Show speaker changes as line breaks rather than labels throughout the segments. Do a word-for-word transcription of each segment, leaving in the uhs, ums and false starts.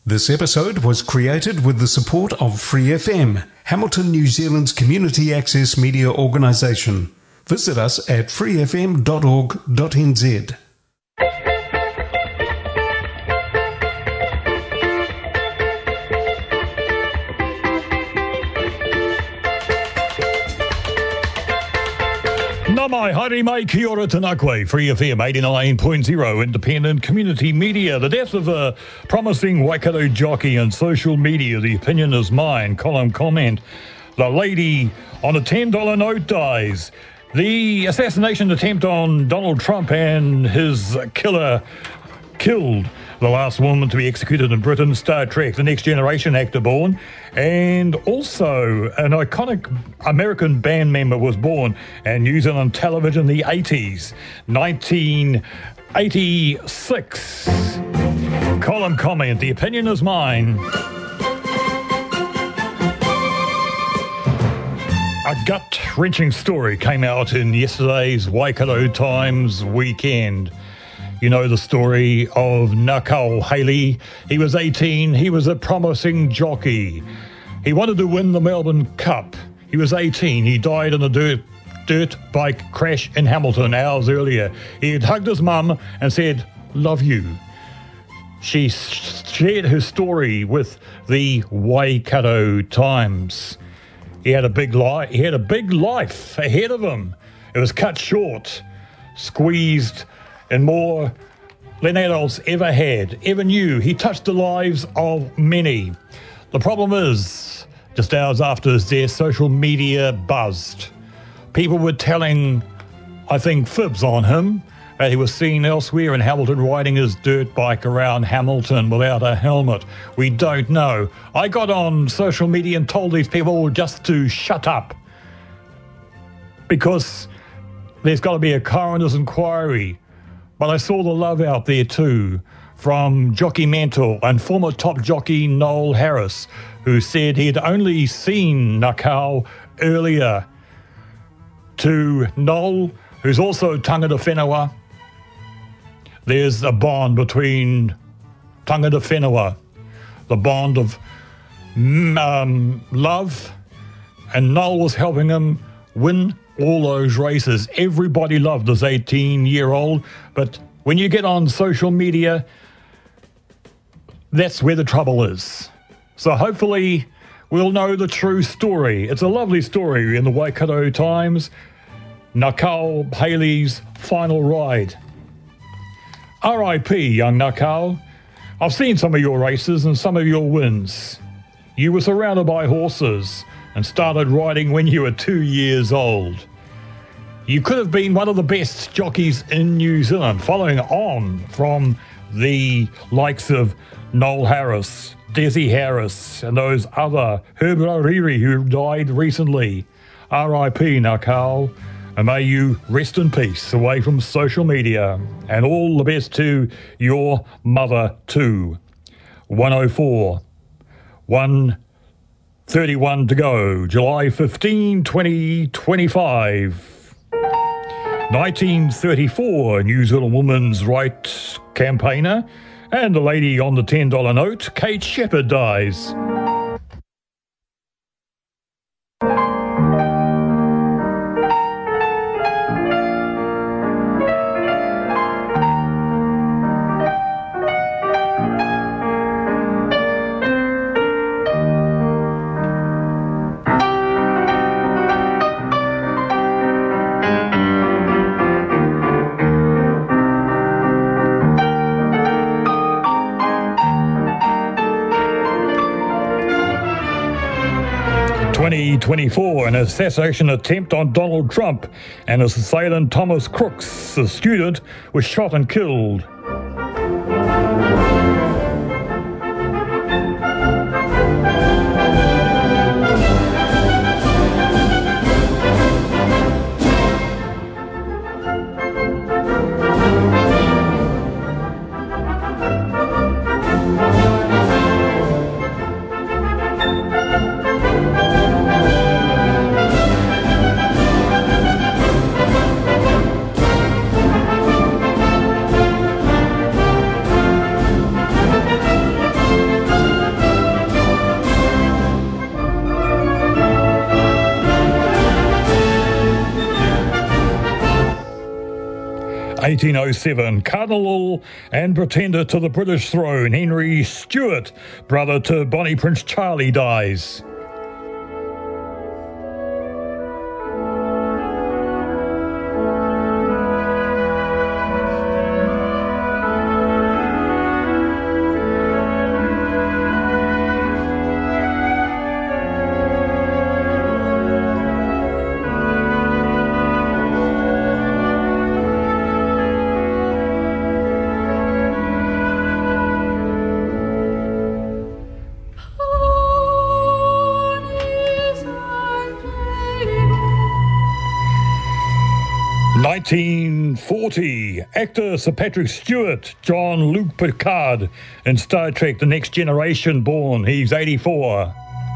This episode was created with the support of Free F M, Hamilton, New Zealand's community access media organisation. Visit us at free f m dot org dot n z.
Namai haere mai ki ora tanakwe, Free F M eighty-nine point zero, independent community media. The death of a promising Waikato jockey on social media. The opinion is mine. Column comment. The lady on a ten dollar note dies. The assassination attempt on Donald Trump and his killer killed. The last woman to be executed in Britain, Star Trek, The Next Generation actor born, and also an iconic American band member was born, and New Zealand television in the eighties, nineteen eighty-six. Column comment, the opinion is mine. A gut-wrenching story came out in yesterday's Waikato Times weekend. You know the story of Nakao Haley. He was eighteen. He was a promising jockey. He wanted to win the Melbourne Cup. He was eighteen. He died in a dirt, dirt bike crash in Hamilton hours earlier. He had hugged his mum and said, "Love you." She shared her story with the Waikato Times. He had a big life. He had a big life ahead of him. It was cut short, squeezed, and more than adults ever had, ever knew. He touched the lives of many. The problem is, just hours after his death, social media buzzed. People were telling, I think, fibs on him, that he was seen elsewhere in Hamilton riding his dirt bike around Hamilton without a helmet. We don't know. I got on social media and told these people just to shut up, because there's got to be a coroner's inquiry. But I saw the love out there too from jockey mentor and former top jockey Noel Harris, who said he had only seen Nakao earlier. To Noel, who's also tangata whenua, there's a bond between tangata whenua, the bond of um, love, and Noel was helping him win all those races. Everybody loved this eighteen-year-old, but when you get on social media, that's where the trouble is. So hopefully we'll know the true story. It's a lovely story in the Waikato Times, Nakao Haley's final ride. R I P, young Nakao. I've seen some of your races and some of your wins. You were surrounded by horses and started riding when you were two years old. You could have been one of the best jockeys in New Zealand, following on from the likes of Noel Harris, Desi Harris, and those other, Herb Rariri, who died recently. R I P, Nakao, and may you rest in peace away from social media. And all the best to your mother too. one oh four, one thirty-one to go, July fifteenth, twenty twenty-five. nineteen thirty-four, New Zealand women's rights campaigner and the lady on the ten dollar note, Kate Shepherd, dies. twenty twenty-four, an assassination attempt on Donald Trump and his assailant Thomas Crooks, a student, was shot and killed. eighteen oh seven, Cardinal and pretender to the British throne, Henry Stuart, brother to Bonnie Prince Charlie, dies. nineteen forty, actor Sir Patrick Stewart, Jean-Luc Picard in Star Trek The Next Generation, born. He's eighty-four.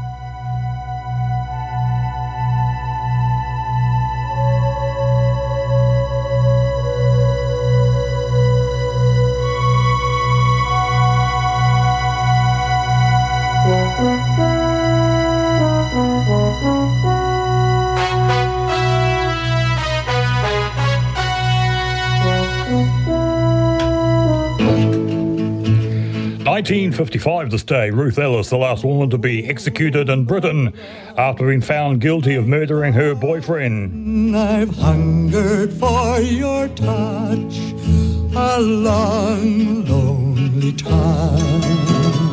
nineteen fifty-five this day, Ruth Ellis, the last woman to be executed in Britain after being found guilty of murdering her boyfriend.
I've hungered for your touch a long, lonely time.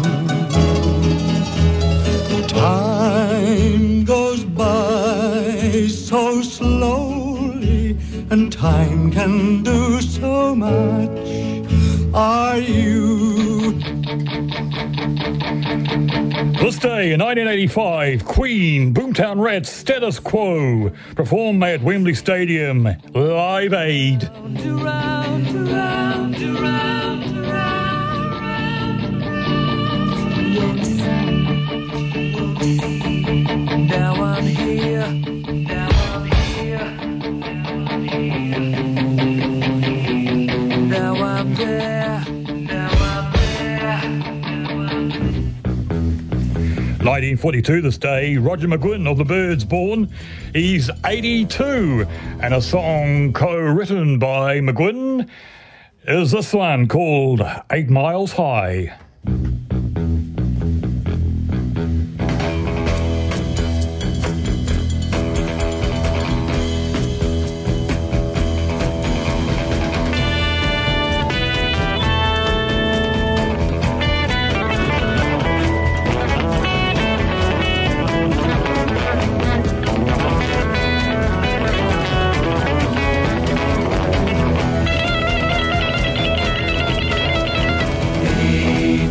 Time goes by so slowly, and time can do so much. Are you?
This day in nineteen eighty-five, Queen, Boomtown Rats, Status Quo perform at Wembley Stadium, Live Aid.
Around, around, around, around, around. Now I'm here, now I'm here, now I'm here. Now I'm there, now I'm there, now I'm there.
nineteen forty-two this day, Roger McGuinn of the Byrds, born. He's eighty-two, and a song co-written by McGuinn is this one called Eight Miles High.
Eight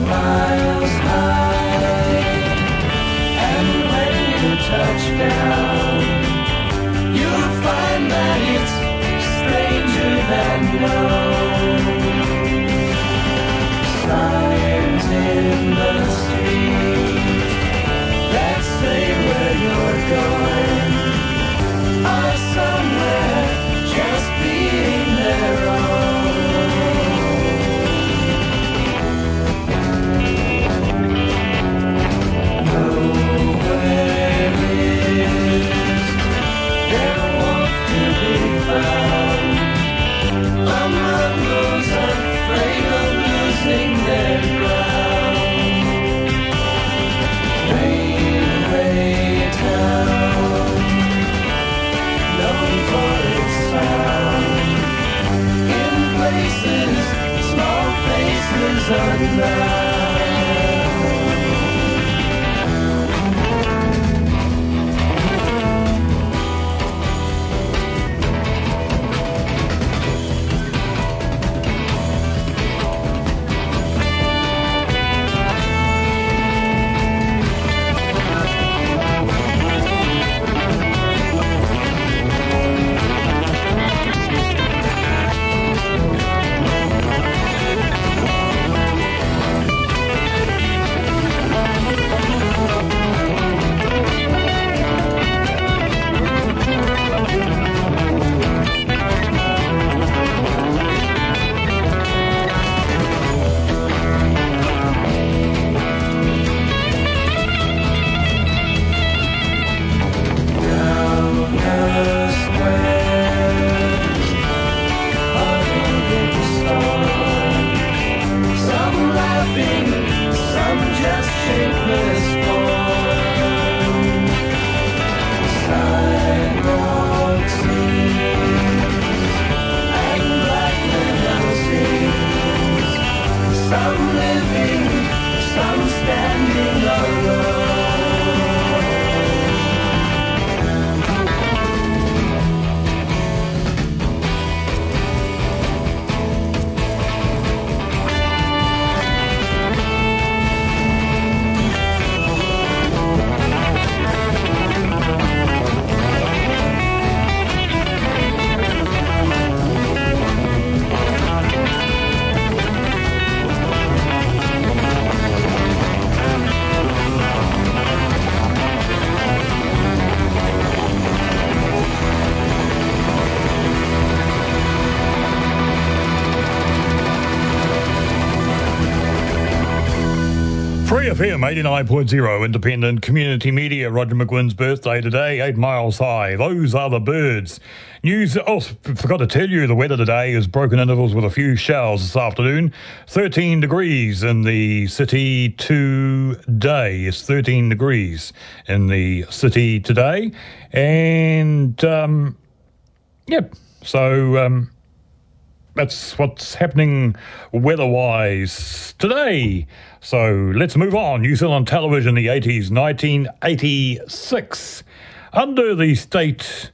Free F M eighty-nine point zero, independent community media. Roger McGuinn's birthday today, eight miles high. Those are the birds. News, oh, forgot to tell you, the weather today is broken intervals with a few showers this afternoon. thirteen degrees in the city today. It's thirteen degrees in the city today. And, um, yep, so, um, that's what's happening weather-wise today. So let's move on. New Zealand television, the eighties, nineteen eighty-six. Under the state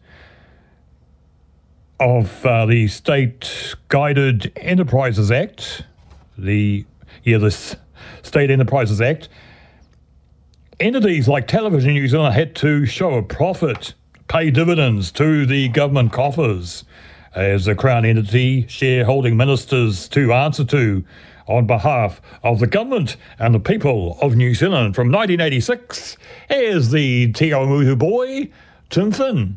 of uh, the State Guided Enterprises Act, the yeah, the State Enterprises Act, entities like Television New Zealand had to show a profit, pay dividends to the government coffers, as a Crown entity, shareholding ministers to answer to on behalf of the government and the people of New Zealand. From nineteen eighty-six, here's the Te Aumutu boy, Tim Finn.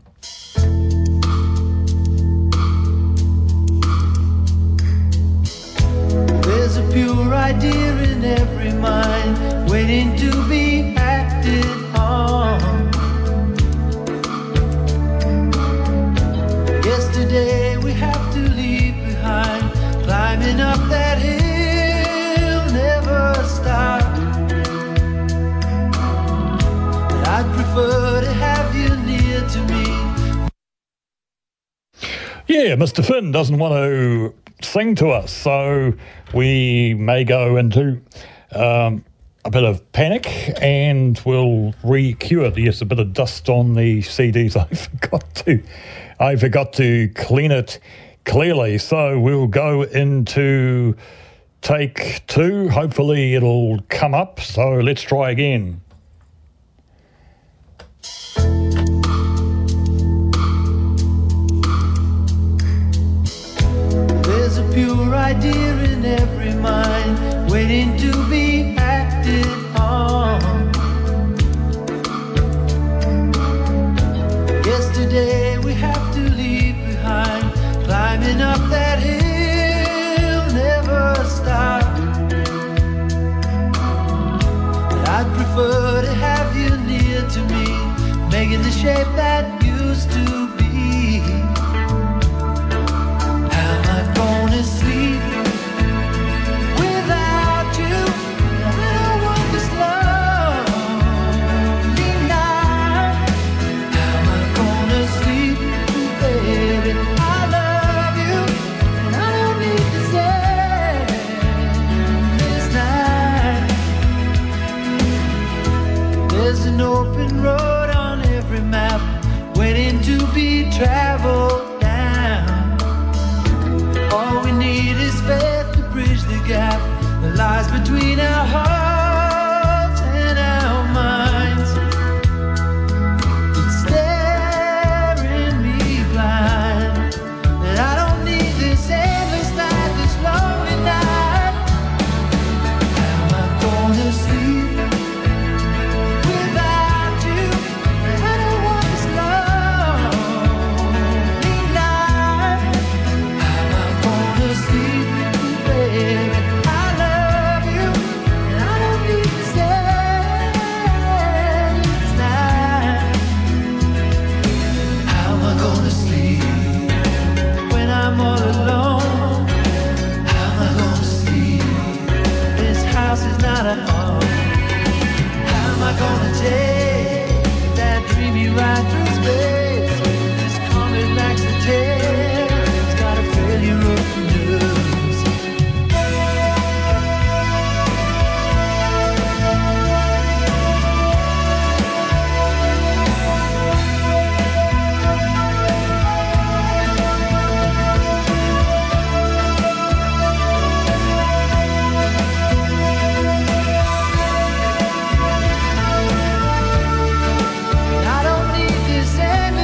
There's a pure idea in every mind, waiting to be acted on. Yesterday we have to leave behind, climbing up that hill, never stop. But I'd prefer to have you near to me.
Yeah, Mister Finn doesn't want to sing to us, so we may go into um, a bit of panic and we'll re-cue it. Yes, a bit of dust on the C Ds. I forgot to, I forgot to clean it clearly. So we'll go into take two. Hopefully it'll come up. So let's try again.
There's a pure idea in every mind, waiting to be acted on. Yesterday we have to leave behind, climbing up that hill, never stop. But I'd prefer to have you near to me, making the shape that used to be. How am I gonna sleep without you? I don't want this lonely night. How am I gonna sleep, baby? I love you, and I don't need to say this night. There's an open road on every map, waiting to be traveled down. All we need is faith to bridge the gap that lies between our hearts and our minds. It's staring me blind that I don't need this endless night, this lonely night. How am I gonna sleep without you? I don't want this lonely night. How am I gonna sleep, baby? I love you, and I don't need to say this night. How am I gonna sleep when I'm all alone? How am I gonna sleep? This house is not a home. How am I gonna take that dreamy ride through space? This comet lacks a tail, it's got a failure of the nerves. I don't need this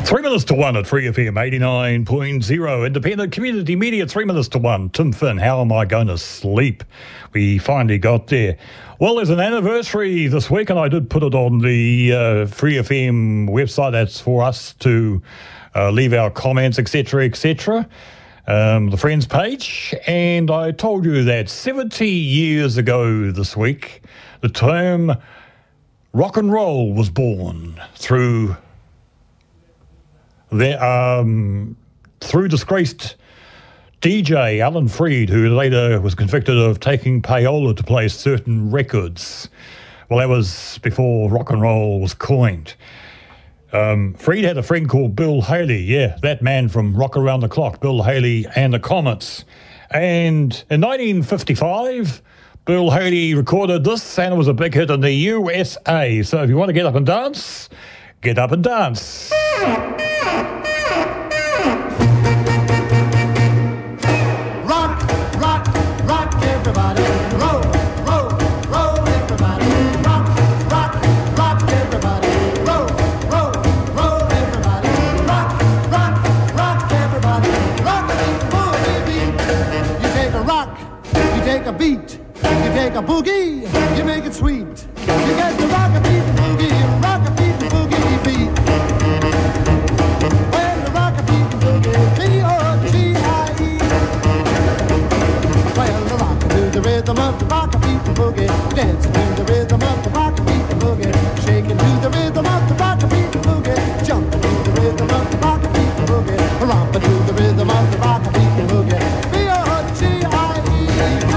Three minutes to one at Free F M eighty-nine point zero. Independent community media, three minutes to one. Tim Finn, how am I going to sleep? We finally got there. Well, there's an anniversary this week, and I did put it on the uh, Free F M website. That's for us to uh, leave our comments, et cetera, et cetera. Um, the Friends page. And I told you that seventy years ago this week, the term rock and roll was born through the, um, through disgraced D J Alan Freed, who later was convicted of taking payola to play certain records. Well, that was before rock and roll was coined. Um, Freed had a friend called Bill Haley, yeah, that man from Rock Around the Clock, Bill Haley and the Comets. And in nineteen fifty-five, Bill Haley recorded this, and it was a big hit in the U S A. So if you want to get up and dance, get up and dance.
Rock, rock, rock, everybody. Roll, roll, roll, everybody. Rock, rock, rock, everybody. Roll, roll, roll, everybody. Rock, rock, rock, everybody. Rock the boogie beat. You take a rock, you take a beat, you take a boogie, you make it sweet. You get the rock a beat boogie, rock a beat boogie beat. Well, the rock a beat boogie, B O G I E. Well, the rock to the rhythm of the rock a beat boogie, dancing to the rhythm of the rock a beat boogie, shaking to the rhythm of the rock a beat boogie, jumping to the rhythm of the rock a beat boogie, romping to the rhythm of the rock a beat boogie, B O G I E.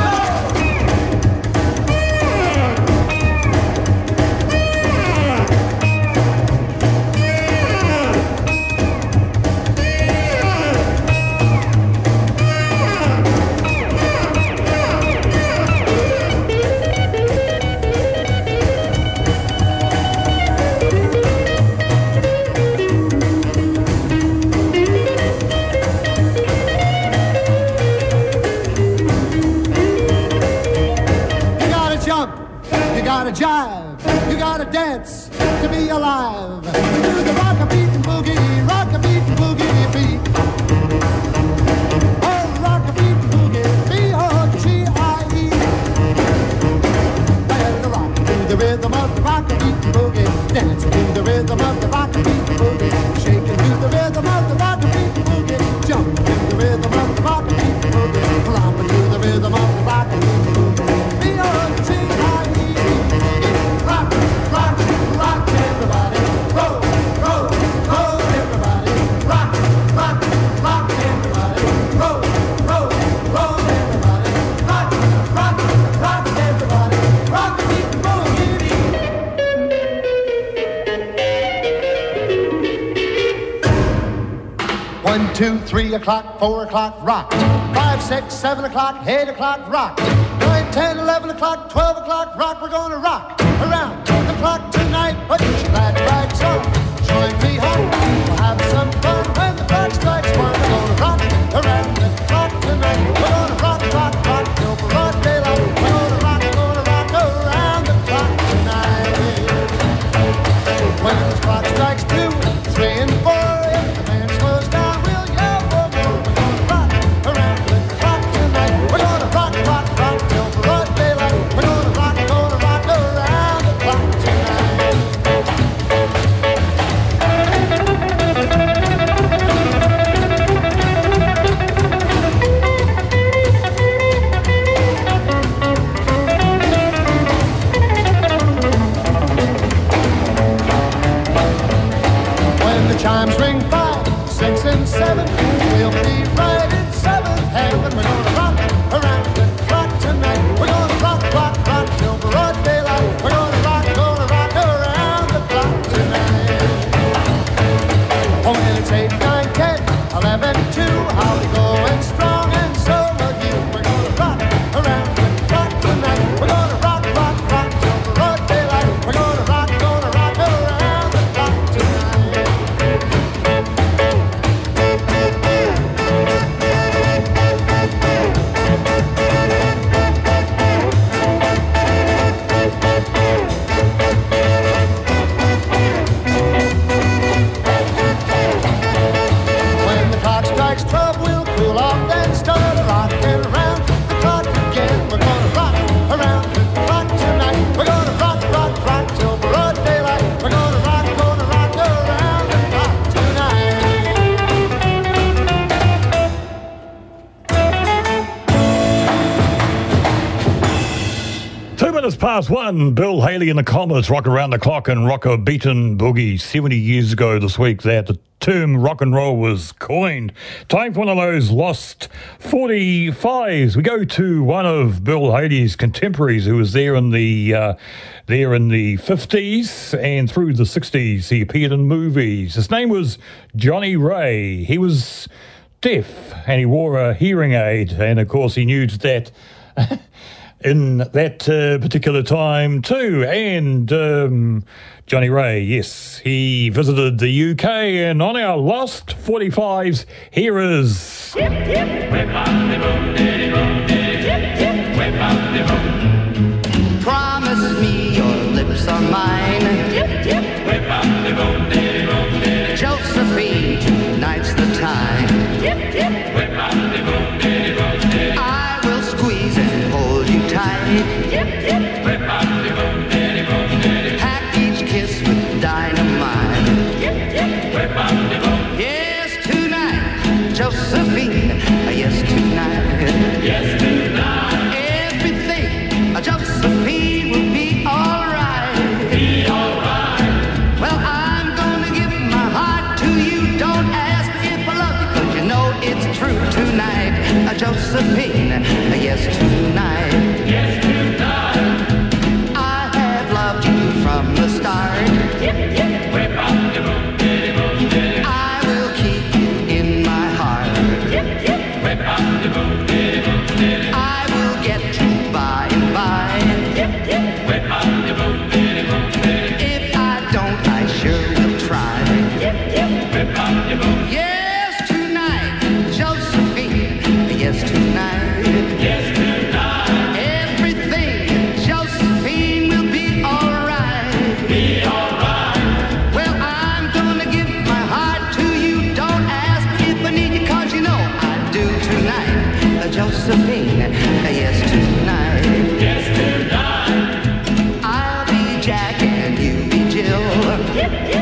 Jive, you gotta dance to be alive. Do the rock a beat boogie, rock a beat boogie beat. Oh, rock a beat boogie, B O G I E. Well, the rock to the rhythm of the rock a beat boogie, dancing to the rhythm of the rock a beat boogie, shaking to the rhythm of the rock a beat boogie, jumping to the rhythm of the rock a beat boogie, romping to the rhythm of the rock a beat boogie, B O G I E. Rock, rock, rock, everybody. Roll, roll, roll, everybody. Rock, rock, rock, everybody. Roll, roll, roll, everybody. Rock, rock, rock, everybody. Rock the beat, boogie beat. One, two, three o'clock, four o'clock, rock. Five, six, seven o'clock, eight o'clock, rock. Nine, ten, eleven o'clock, twelve o'clock, rock. We're gonna rock around the clock tonight. Put your glad rags on, join me home. We'll have some fun when the clock strikes one. We're gonna rock around the clock tonight. We're gonna rock, rock, rock till broad daylight. We're gonna rock, gonna rock around the clock tonight. When the clock strikes two, three, and four, if the band slows down, we'll yell for more. We're gonna rock around the clock tonight. We're gonna rock, rock, rock till broad daylight. We're gonna rock, gonna rock around the clock tonight.
minutes past one, Bill Haley and the Comets, Rock Around the Clock and Rock a Beatin' Boogie. seventy years ago this week that the term rock and roll was coined. Time for one of those lost forty-fives. We go to one of Bill Haley's contemporaries who was there in the uh, there in the fifties and through the sixties. He appeared in movies. His name was Johnny Ray. He was deaf and he wore a hearing aid, and of course he knew that in that uh, particular time too. And um, Johnny Ray, yes, he visited the U K, and on our lost forty-fives, here is...
Yip, yip. Promise me your lips are mine. Yip, yip. Josephine, tonight's the time. Yip, yip. I will squeeze and hold you tight. Yip, yip. Pack each kiss with dynamite. Yip, yip. Yes, tonight, Josephine. Yes, tonight. Yes, tonight. Everything, Josephine, will be alright. Be alright. Well, I'm gonna give my heart to you. Don't ask if I love you, 'cause you know it's true tonight. Josephine, yes, tonight. Yes, tonight. I have loved you from the start. Yip, yip. I will keep you in my heart. Yip, yip. I will get you by and by. Yip, yip. If I don't, I sure will try. Yip, yip. Yes, tonight, Josephine. Yes, tonight. Yes, tonight. Everything, Josephine, will be alright. Be alright. Well, I'm gonna give my heart to you. Don't ask if I need you, 'cause you know I do tonight. Josephine, yes, tonight. Yes, tonight. I'll be Jack and you be Jill. Yip, yip.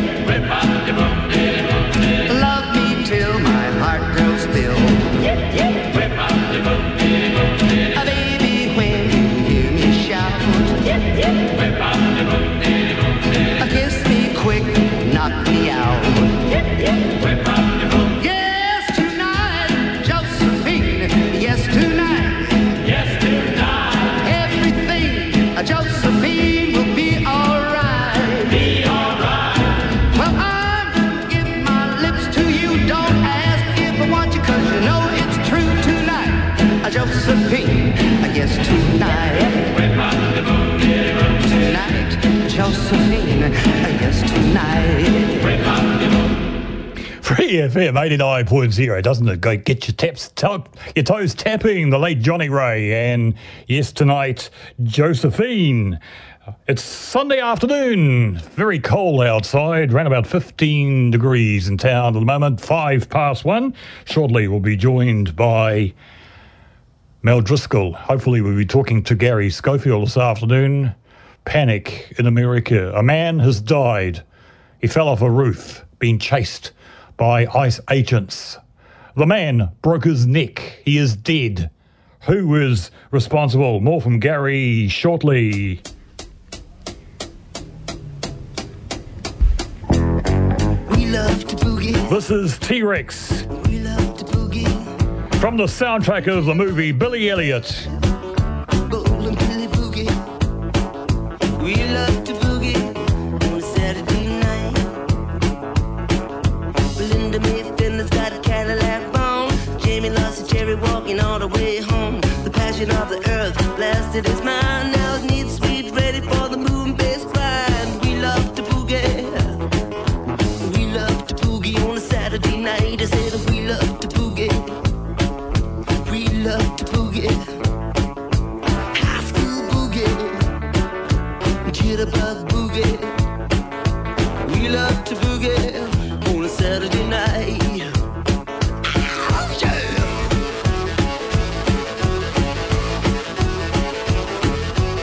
Love me till my heart grows still. Yip, yip. A baby, when you hear me shout. Yip, yip. A kiss me quick, knock me out. Yip, yip. Yes, tonight, Josephine. Yes, tonight. Yes, tonight. Everything, Josephine, will be alright. Be alright. Well, I'm gonna give my lips to you. Don't ask if I want you, 'cause you know it's true tonight. Josephine, yes, tonight. Tonight, Josephine, yes, tonight.
Free F M eighty-nine point zero, doesn't it? Go get your taps, tap, your toes tapping, the late Johnny Ray. And yes, tonight, Josephine. It's Sunday afternoon, very cold outside, around about fifteen degrees in town at the moment, five past one. Shortly we'll be joined by Mel Driscoll. Hopefully we'll be talking to Gary Schofield this afternoon. Panic in America. A man has died. He fell off a roof, being chased by ICE agents. The man broke his neck. He is dead. Who is responsible? More from Gary shortly.
We love to boogie.
This is T-Rex
We love to boogie.
from the soundtrack of the movie Billy Elliot.
Golden Billy Boogie. We love to boogie on a Saturday night. Belinda Mayfinder's got a Cadillac bone. Jamie lost a cherry walking all the way home. The passion of the earth blasted his mind. Now his needs sweet, ready for the moon bass grind. We love to boogie. We love to boogie on a Saturday night. I said we love to boogie. We love to boogie. High school boogie. Jitterbug boogie. We love to boogie on a Saturday night. Oh, yeah.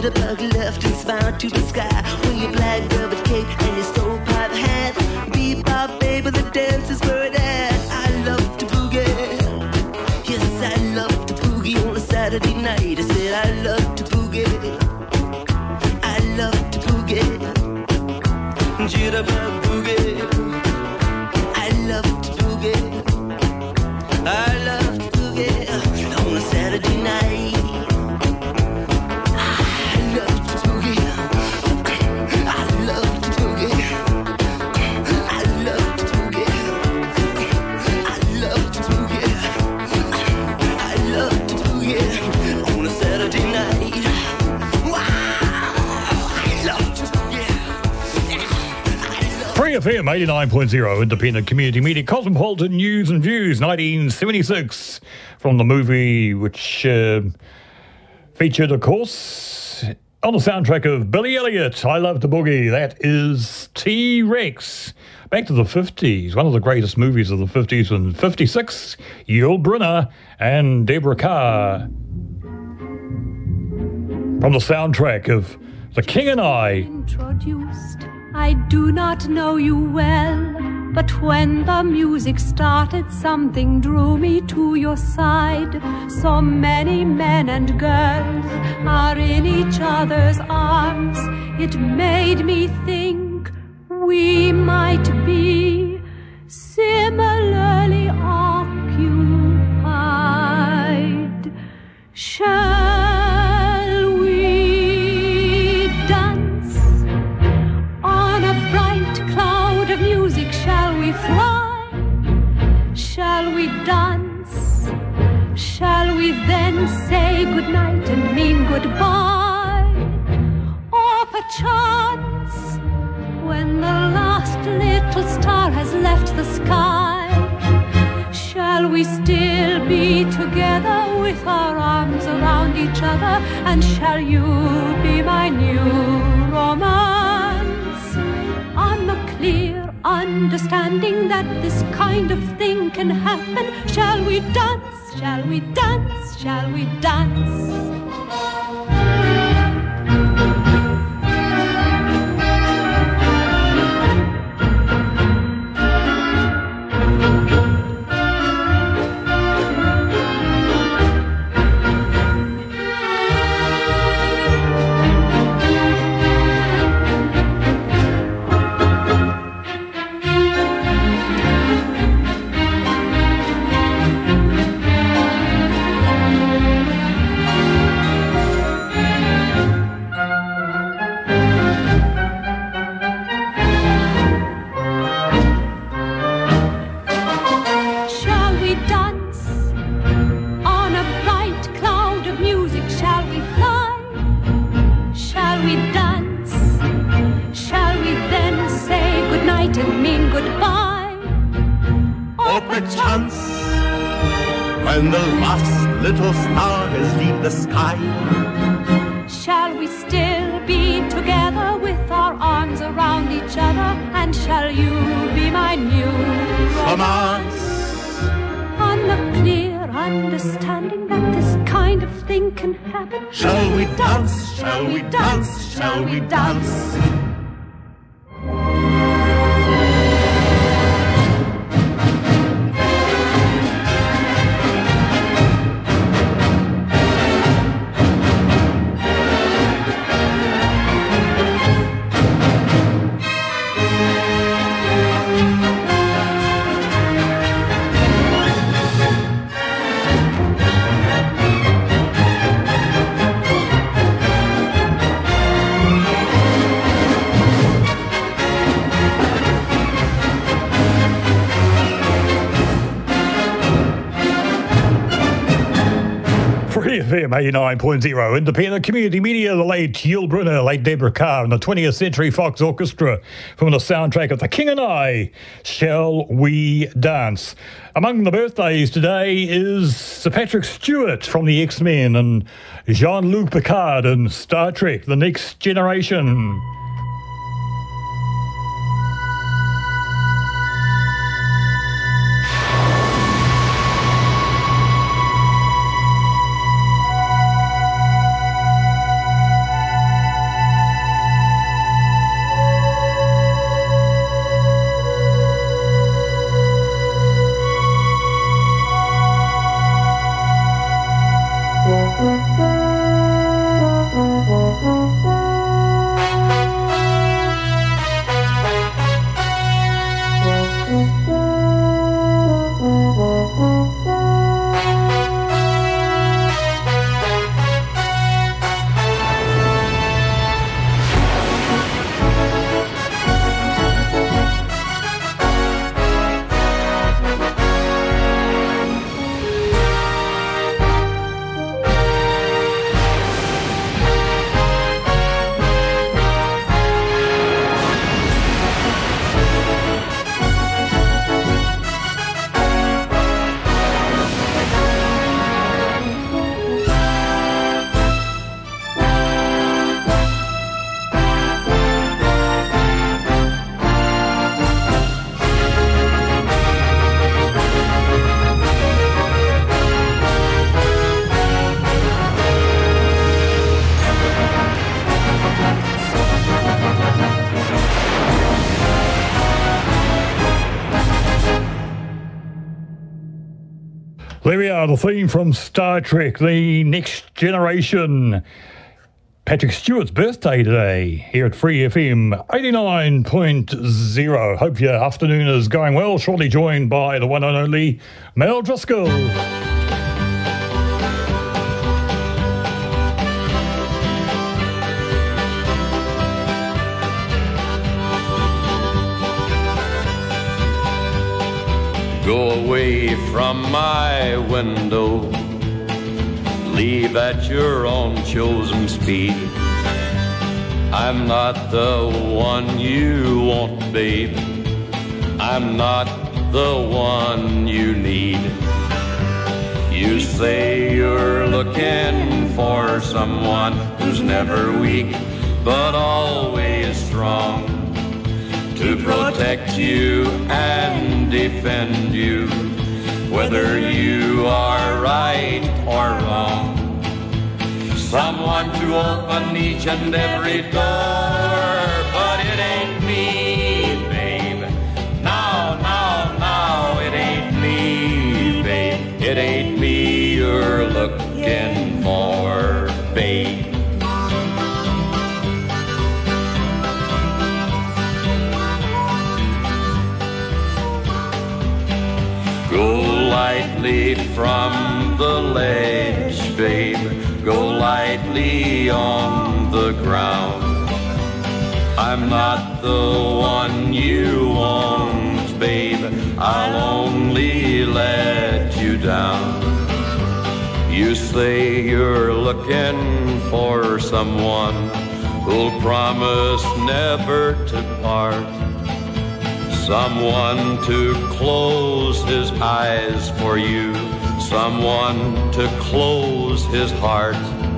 Jitterbug left and smiled to the sky. With your black velvet cape and your stovepipe hat. Bebop, baby, the dance is where it at. I love to boogie. Yes, I love to boogie on a Saturday night. I said I love to boogie. I love to boogie. Jitterbug boogie. I love to boogie. I love to boogie on a Saturday night. I love to boogie. I love to boogie. I love to boogie. I love to boogie. I love to boogie on a Saturday night. Wow, I love to boogie.
Free F M eighty-nine point zero, independent community media, Cosmopolitan News and Views, nineteen seventy-six, from the movie which uh, featured, of course, on the soundtrack of Billy Elliot, I Love to Boogie. That is T-Rex. Back to the fifties, one of the greatest movies of the fifties in fifty-six, Yul Brynner and Deborah Kerr. From the soundtrack of The King and I.
Introduced, I do not know you well, but when the music started, something drew me to your side. So many men and girls are in each other's arms. It made me think we might be similarly occupied. Shall we dance on a bright cloud of music? Shall we fly? Shall we dance? Shall we then say goodnight and mean goodbye? Or perchance, when the last little star has left the sky, shall we still be together with our arms around each other? And shall you be my new romance? On the clear understanding that this kind of thing can happen, shall we dance? Shall we dance? Shall we dance?
When the last little star has left the sky,
shall we still be together with our arms around each other? And shall you be my new romance? On the clear understanding that this kind of thing can happen,
shall we dance? Shall we dance? Shall we dance?
F M eighty-nine point zero, independent community media, the late Yul Brynner, late Deborah Kerr, and the twentieth Century Fox Orchestra from the soundtrack of The King and I, Shall We Dance? Among the birthdays today is Sir Patrick Stewart from the X-Men and Jean-Luc Picard in Star Trek, The Next Generation. There we are, the theme from Star Trek, The Next Generation. Patrick Stewart's birthday today here at Free F M eighty-nine point zero. Hope your afternoon is going well. Shortly joined by the one and only Mel Driscoll.
Go away from my window, leave at your own chosen speed. I'm not the one you want, babe. I'm not the one you need. You say you're looking for someone who's never weak, but always strong, to protect you and defend you, whether you are right or wrong. Someone to open each and every door, but it ain't me, babe. No, no, no, it ain't me, babe. It ain't me you're looking for, babe. Go lightly from the ledge, babe. Go lightly on the ground. I'm not the one you want, babe. I'll only let you down. You say you're looking for someone who'll promise never to part, someone to close his eyes for you, someone to close his heart,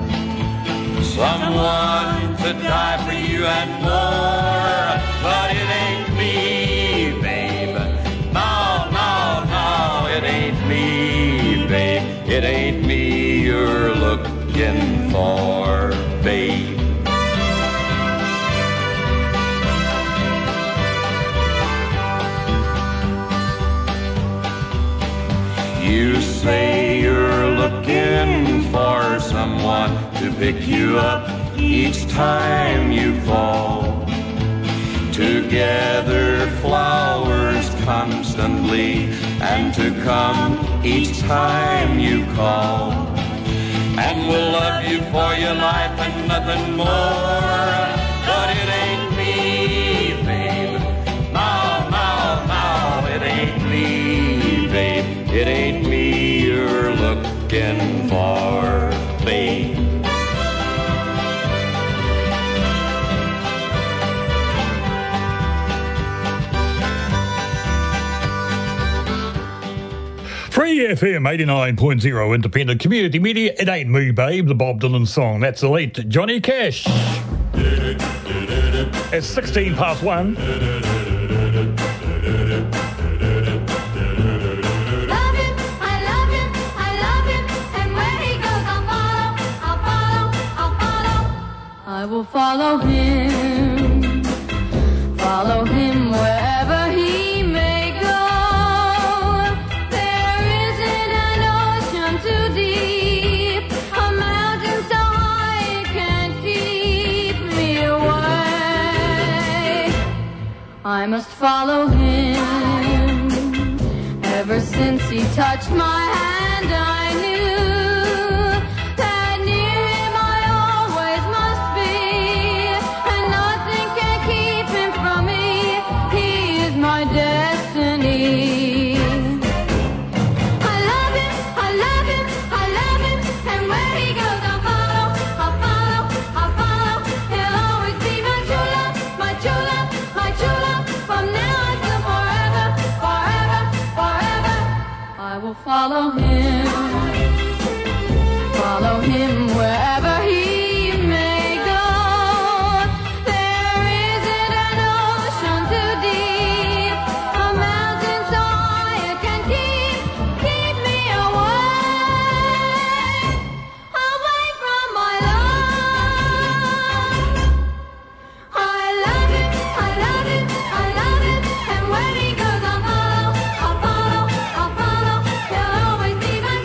someone to die for you and more. But it ain't me, babe. No, no, no, it ain't me, babe. It ain't me you're looking for, babe. You say you're looking for someone to pick you up each time you fall, to gather flowers constantly and to come each time you call, and will love you for your life and nothing more. But it ain't me, babe. No, no, no, it ain't me, babe. It ain't me you're looking for, babe.
Free F M eighty-nine point zero independent community media. It ain't me, babe, the Bob Dylan song. That's the late Johnny Cash. It's sixteen past one.
I will follow him, follow him wherever he may go. There isn't an ocean too deep, a mountain so high it can't keep me away. I must follow him. Ever since he touched my hand, I knew follow him, follow him wherever he may go. There isn't an ocean too deep, a mountain so high it can keep, keep me away, away from my love. I love it, I love it, I love it, and where he goes I'll follow, I'll follow, I'll follow. He'll always be my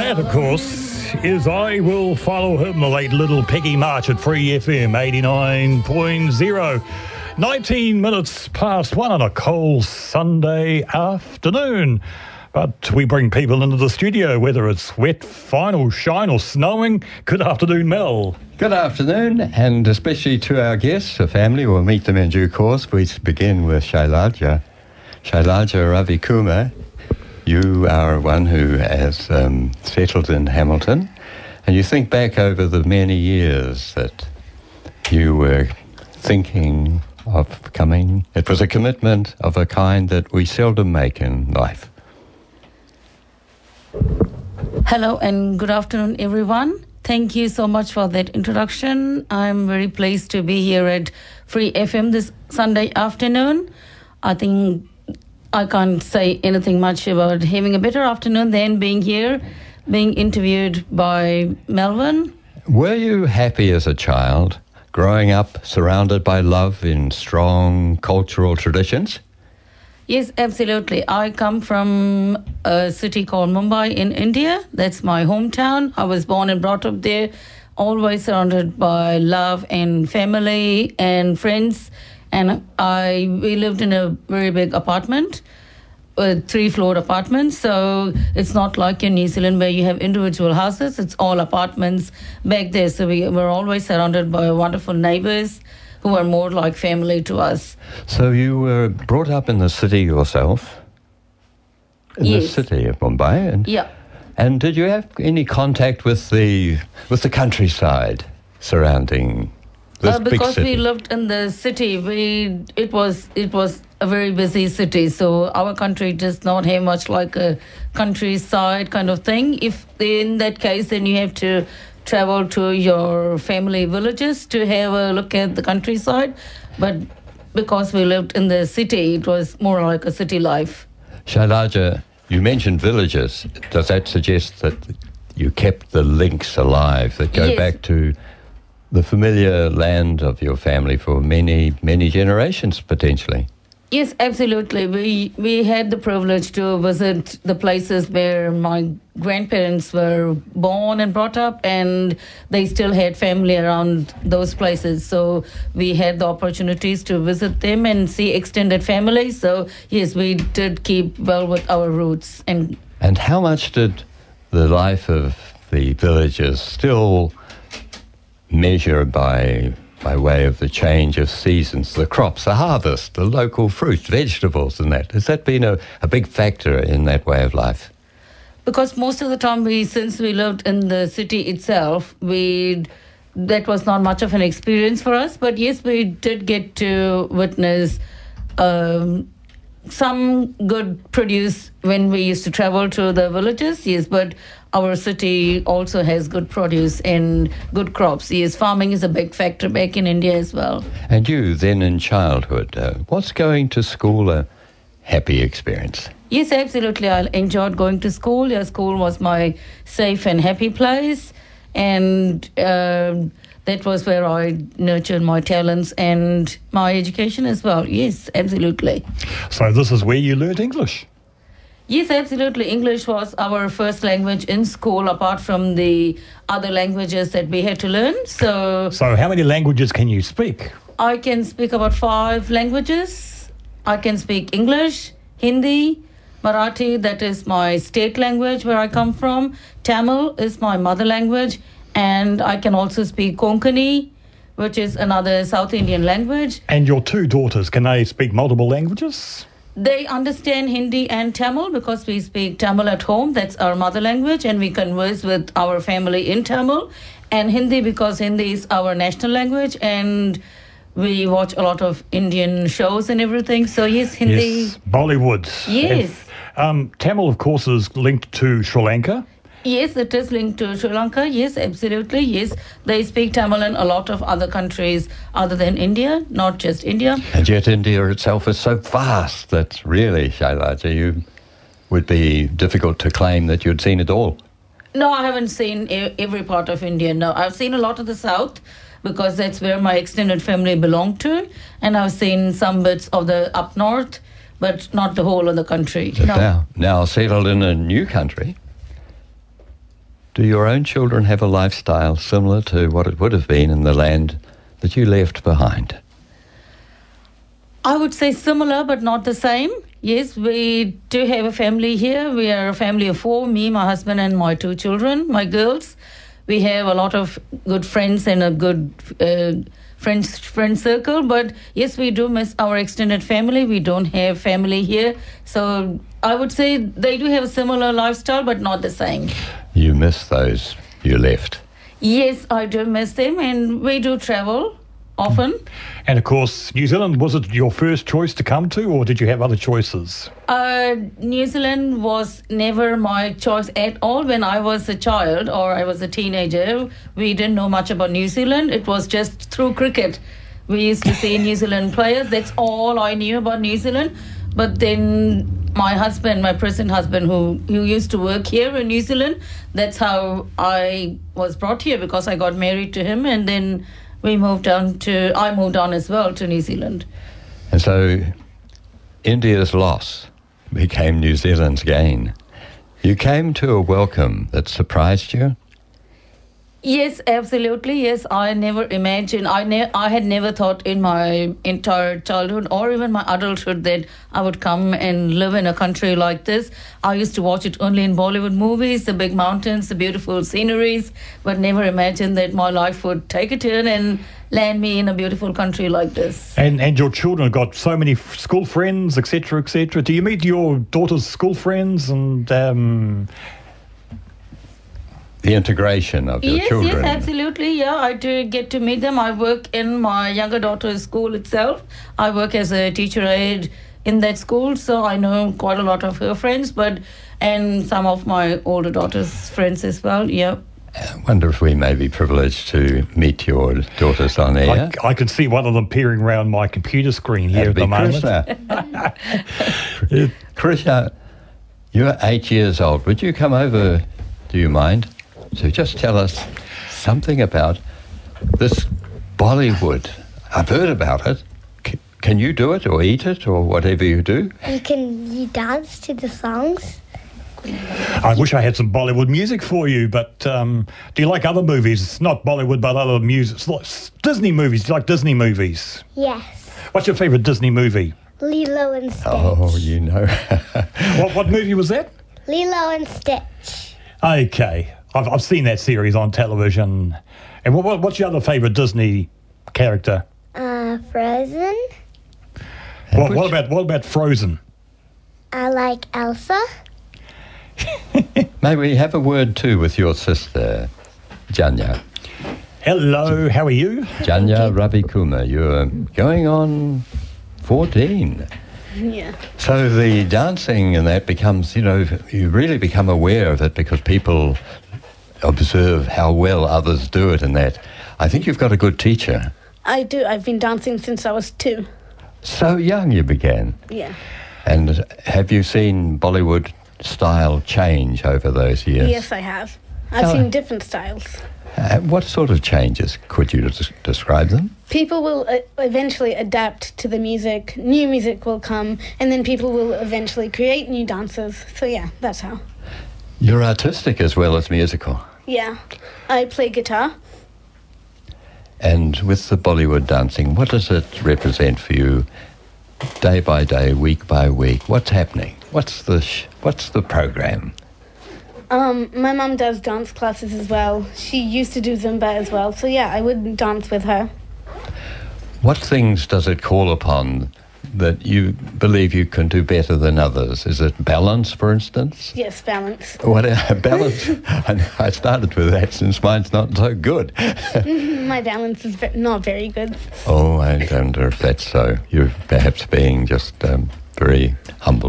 that, of course, is I Will Follow Him, the late little Peggy March at Free F M eighty-nine point zero. nineteen minutes past one on a cold Sunday afternoon. But we bring people into the studio, whether it's wet, fine or shine or snowing. Good afternoon, Mel.
Good afternoon, and especially to our guests, the family. We'll meet them in due course. We begin with Shailaja. Shailaja Ravikumar, you are one who has um, settled in Hamilton, and you think back over the many years that you were thinking of coming. It was a commitment of a kind that we seldom make in life.
Hello and good afternoon, everyone. Thank you so much for that introduction. I'm very pleased to be here at Free F M this Sunday afternoon. I think I can't say anything much about having a better afternoon than being here, being interviewed by Melvin.
Were you happy as a child, growing up surrounded by love in strong cultural traditions?
Yes, absolutely. I come from a city called Mumbai in India. That's my hometown. I was born and brought up there, always surrounded by love and family and friends. And I we lived in a very big apartment, a three-floor apartment. So it's not like in New Zealand where you have individual houses. It's all apartments back there. So we were always surrounded by wonderful neighbors who were more like family to us.
So you were brought up in the city yourself? In
Yes.
the city of Mumbai? And,
Yeah.
and did you have any contact with the with the countryside surrounding this
Uh,
big
because
city?
we lived in the city, we it was it was a very busy city. So our country does not have much like a countryside kind of thing. If in that case, then you have to travel to your family villages to have a look at the countryside. But because we lived in the city, it was more like a city life.
Shailaja, you mentioned villages. Does that suggest that you kept the links alive that go
Yes.
back to the familiar land of your family for many, many generations, potentially?
Yes, absolutely. We we had the privilege to visit the places where my grandparents were born and brought up, and they still had family around those places. So we had the opportunities to visit them and see extended family. So yes, we did keep well with our roots. And
And how much did the life of the villages still measure by by way of the change of seasons, the crops, the harvest, the local fruit, vegetables and that? Has that been a, a big factor in that way of life?
because most of the time we, since we lived in the city itself, we that was not much of an experience for us. But yes, we did get to witness um, some good produce when we used to travel to the villages. Yes, but our city also has good produce and good crops. Yes, farming is a big factor back in India as well.
And you, then in childhood, uh, what's going to school a happy experience?
Yes, absolutely. I enjoyed going to school. Yeah, school was my safe and happy place. And um, that was where I nurtured my talents and my education as well. Yes, absolutely.
So this is where you learned English?
Yes, absolutely. English was our first language in school, apart from the other languages that we had to learn. So,
So how many languages can you speak?
I can speak about five languages. I can speak English, Hindi, Marathi, that is my state language where I come from. Tamil is my mother language. And I can also speak Konkani, which is another South Indian language.
And your two daughters, can they speak multiple languages?
They understand Hindi and Tamil because we speak Tamil at home. That's our mother language. And we converse with our family in Tamil. And Hindi because Hindi is our national language. And we watch a lot of Indian shows and everything. So yes, Hindi.
Yes, Bollywood.
Yes.
If, um, Tamil, of course, is linked to Sri Lanka.
Yes, it is linked to Sri Lanka. Yes, absolutely. Yes, they speak Tamil in a lot of other countries other than India, not just India.
And yet India itself is so vast that really, Shailaja, you would be difficult to claim that you'd seen it all.
No, I haven't seen e- every part of India. No, I've seen a lot of the south because that's where my extended family belonged to. And I've seen some bits of the up north, but not the whole of the country.
But
No.
now, now settled in a new country, Do your own children have a lifestyle similar to what it would have been in the land that you left behind?
I would say similar, but not the same. Yes, we do have a family here. We are a family of four, me, my husband, and my two children, my girls. We have a lot of good friends and a good uh, friends, friend circle. But yes, we do miss our extended family. We don't have family here. So I would say they do have a similar lifestyle, but not the same.
You miss those you left?
Yes, I do miss them, and we do travel often.
And of course, New Zealand, was it your first choice to come to, or did you have other choices?
Uh, New Zealand was never my choice at all. When I was a child or I was a teenager, we didn't know much about New Zealand. It was just through cricket. We used to see New Zealand players. That's all I knew about New Zealand. But then my husband, my present husband, who, who used to work here in New Zealand, that's how I was brought here, because I got married to him, and then we moved on to, I moved on as well to New Zealand.
And so India's loss became New Zealand's gain. You came to a welcome that surprised you?
Yes, absolutely. Yes, I never imagined, I, ne- I had never thought in my entire childhood or even my adulthood that I would come and live in a country like this. I used to watch it only in Bollywood movies, the big mountains, the beautiful sceneries, but never imagined that my life would take a turn and land me in a beautiful country like this.
And and your children have got so many f- school friends, et cetera, et cetera. Do you meet your daughter's school friends and... Um,
the integration of your
yes,
children?
Yes, absolutely. Yeah, I do get to meet them. I work in my younger daughter's school itself. I work as a teacher aide in that school, so I know quite a lot of her friends, but and some of my older daughter's friends as well. Yeah.
I wonder if we may be privileged to meet your daughters on air.
I, I can see one of them peering around my computer screen here
That'd
at the
moment.
Krishna.
Krishna, you're eight years old. Would you come over, do you mind, to just tell us something about this Bollywood? I've heard about it. C- can you do it or eat it or whatever you do?
You can you dance to the songs?
I wish I had some Bollywood music for you, but um, do you like other movies? It's not Bollywood, but other music. It's like Disney movies. Do you like Disney movies?
Yes.
What's your favourite Disney movie?
Lilo and Stitch.
Oh, you know.
what, what movie was that?
Lilo and Stitch.
Okay. I've, I've seen that series on television. And what, what, what's your other favourite Disney character?
Uh, Frozen.
What, what about what about Frozen?
I like Elsa.
May we have a word too with your sister, Janya?
Hello, how are you?
Janya Ravi Kumar, you're going on fourteen.
Yeah.
So the dancing and that becomes, you know, you really become aware of it because people observe how well others do it and that. I think you've got a good teacher.
I do. I've been dancing since I was two.
So young you began.
Yeah.
And have you seen Bollywood style change over those years?
Yes, I have. I've
How-
seen different styles.
Uh, what sort of changes? Could you des- describe them?
People will uh, eventually adapt to the music. New music will come, and then people will eventually create new dances. So yeah, that's how.
You're artistic as well as musical.
Yeah. I play guitar.
And with the Bollywood dancing, what does it represent for you day by day, week by week? What's happening? What's the sh- what's the program?
Um, my mum does dance classes as well. She used to do Zumba as well. So yeah, I would dance with her.
What things does it call upon that you believe you can do better than others? Is it balance, for instance?
Yes, balance.
What balance? I I started with that since mine's not so good.
My balance is ve- not very good.
Oh, I wonder if that's so. You're perhaps being just um, very humble.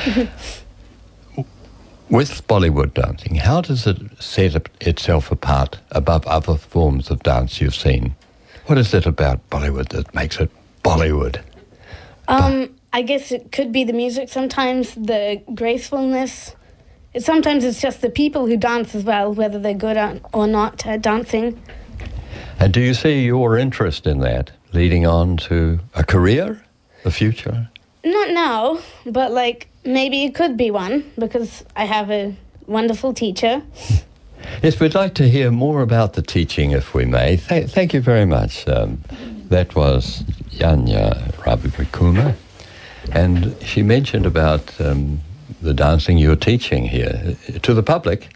With Bollywood dancing, how does it set it- itself apart above other forms of dance you've seen? What is it about Bollywood that makes it Bollywood?
Um, I guess it could be the music sometimes, the gracefulness. It, sometimes it's just the people who dance as well, whether they're good at, or not at dancing.
And do you see your interest in that leading on to a career, a future?
Not now, but like maybe it could be one because I have a wonderful teacher.
Yes, we'd like to hear more about the teaching, if we may. Th- thank you very much. Um, that was Janja Ravikuma, and she mentioned about um, the dancing you're teaching here to the public.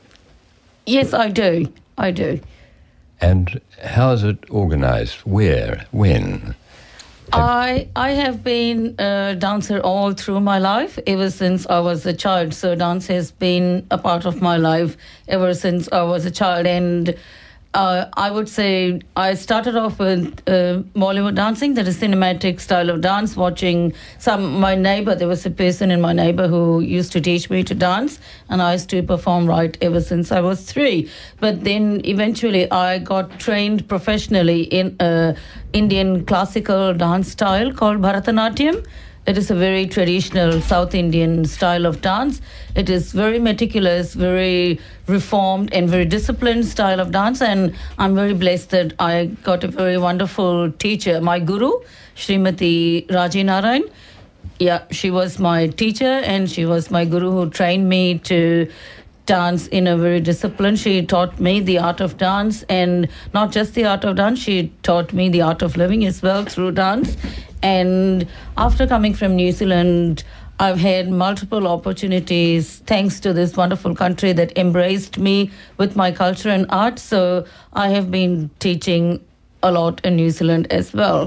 Yes, I do. I do.
And how is it organised? Where? When?
I I have been a dancer all through my life, ever since I was a child. So dance has been a part of my life ever since I was a child. And uh, I would say I started off with uh, Bollywood dancing, that is cinematic style of dance, watching some, my neighbor, there was a person in my neighbor who used to teach me to dance, and I used to perform right ever since I was three. But then eventually I got trained professionally in a Indian classical dance style called Bharatanatyam. It is a very traditional South Indian style of dance. It is very meticulous, very reformed, and very disciplined style of dance. And I'm very blessed that I got a very wonderful teacher, my guru, Srimati Raji Narayan. Yeah, she was my teacher, and she was my guru who trained me to dance in a very disciplined. She taught me the art of dance, and not just the art of dance, she taught me the art of living as well through dance. And after coming from New Zealand, I've had multiple opportunities thanks to this wonderful country that embraced me with my culture and art. So I have been teaching a lot in New Zealand as well.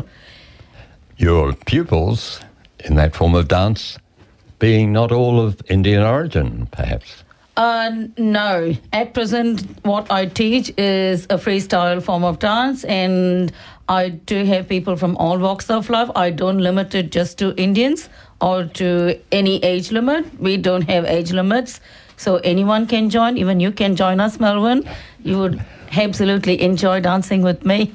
Your pupils in that form of dance being not all of Indian origin, perhaps?
Uh, no. At present, what I teach is a freestyle form of dance, and I do have people from all walks of life. I don't limit it just to Indians or to any age limit. We don't have age limits, so anyone can join. Even you can join us, Melvin. You would absolutely enjoy dancing with me.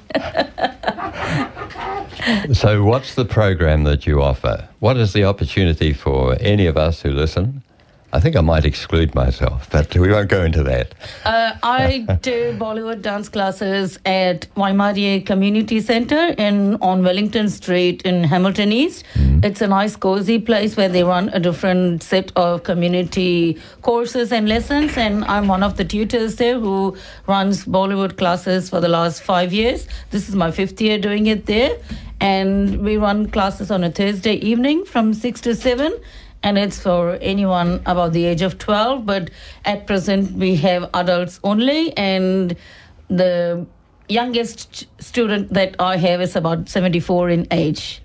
So what's the program that you offer? What is the opportunity for any of us who listen? I think I might exclude myself, but we won't go into that.
Uh, I do Bollywood dance classes at Waimarie Community Centre in on Wellington Street in Hamilton East. Mm. It's a nice, cozy place where they run a different set of community courses and lessons, and I'm one of the tutors there who runs Bollywood classes for the last five years. This is my fifth year doing it there, and we run classes on a Thursday evening from six to seven. And it's for anyone above the age of twelve, but at present we have adults only, and the youngest student that I have is about seventy-four in age.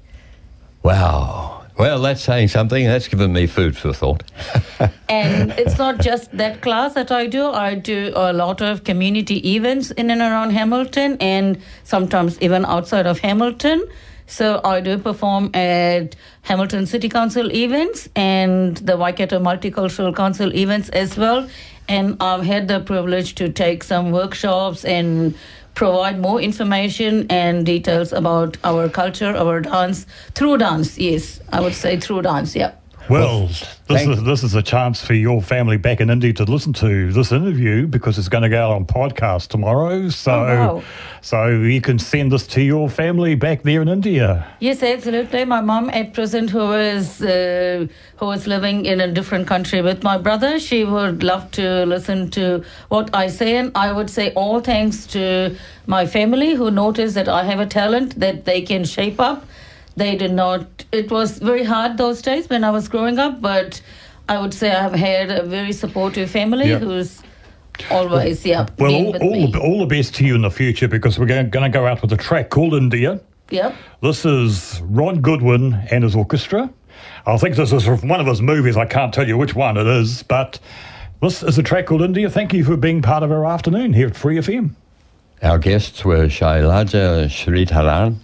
Wow. Well, that's saying something. That's given me food for thought.
And it's not just that class that I do. I do a lot of community events in and around Hamilton, and sometimes even outside of Hamilton. So I do perform at Hamilton City Council events and the Waikato Multicultural Council events as well. And I've had the privilege to take some workshops and provide more information and details about our culture, our dance, through dance. Yes, I would say through dance, yeah.
Well, this is, this is a chance for your family back in India to listen to this interview, because it's going to go out on podcast tomorrow. So,
oh, wow.
so you can send this to your family back there in India.
Yes, absolutely. My mom at present, who is uh, who is living in a different country with my brother, she would love to listen to what I say. And I would say all thanks to my family, who noticed that I have a talent that they can shape up. They did not, it was very hard those days when I was growing up, but I would say I've had a very supportive family
yep.
who's always, yeah,
well,
been
all,
with
all,
me.
the, all the best to you in the future, because we're going, going to go out with a track called India.
Yep.
This is Ron Goodwin and his orchestra. I think this is from one of his movies. I can't tell you which one it is, but this is a track called India. Thank you for being part of our afternoon here at Free F M.
Our guests were Shailaja Sridharan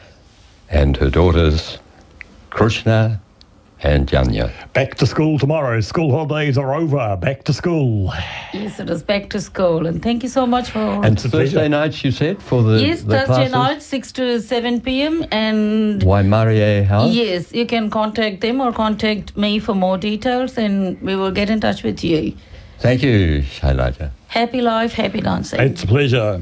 and her daughters Krishna and Janja.
Back to school tomorrow. School holidays are over. Back to school.
Yes, it is back to school. And thank you so much for...
And Thursday nights, you said, for the
Yes,
the
Thursday
classes?
night, six to seven p.m. And...
Waimarie House?
Yes, you can contact them or contact me for more details, and we will get in touch with you.
Thank you, Shailaja.
Happy life, happy dancing.
It's a pleasure.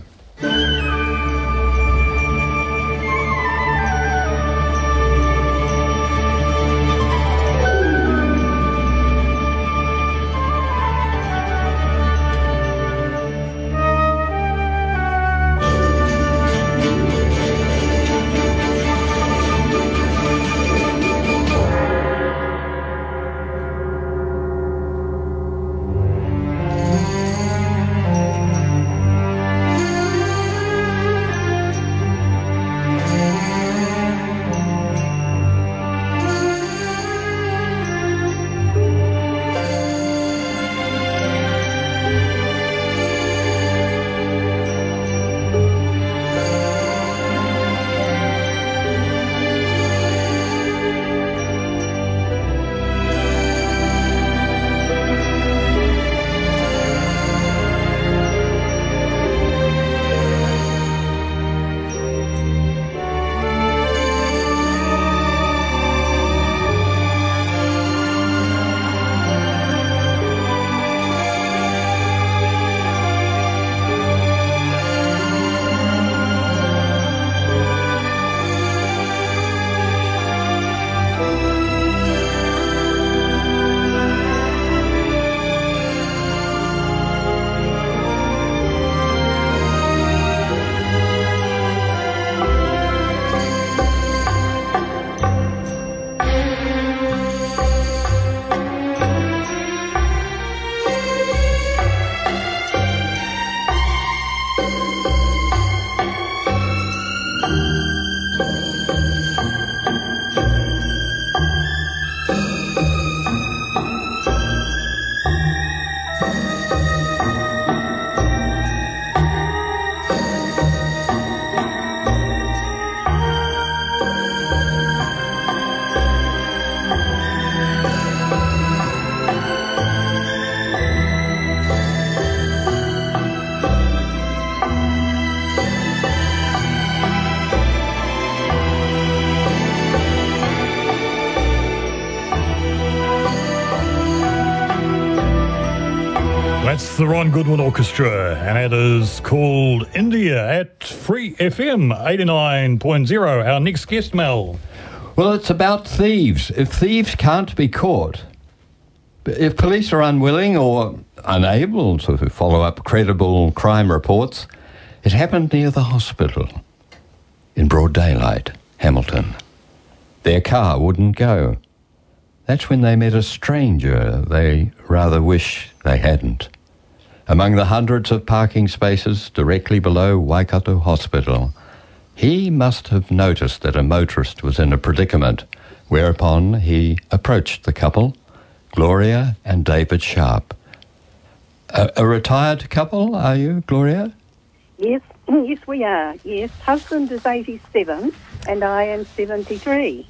That's the Ron Goodwin Orchestra, and it is called India at Free F M eighty-nine point oh. Our next guest, Mel.
Well, it's about thieves. If thieves can't be caught, if police are unwilling or unable to follow up credible crime reports, it happened near the hospital in broad daylight, Hamilton. Their car wouldn't go. That's when they met a stranger they rather wish they hadn't. Among the hundreds of parking spaces directly below Waikato Hospital, he must have noticed that a motorist was in a predicament, whereupon he approached the couple, Gloria and David Sharp. A, a retired couple, are you, Gloria?
Yes, yes we are, yes. Husband is eighty-seven and I am seventy-three.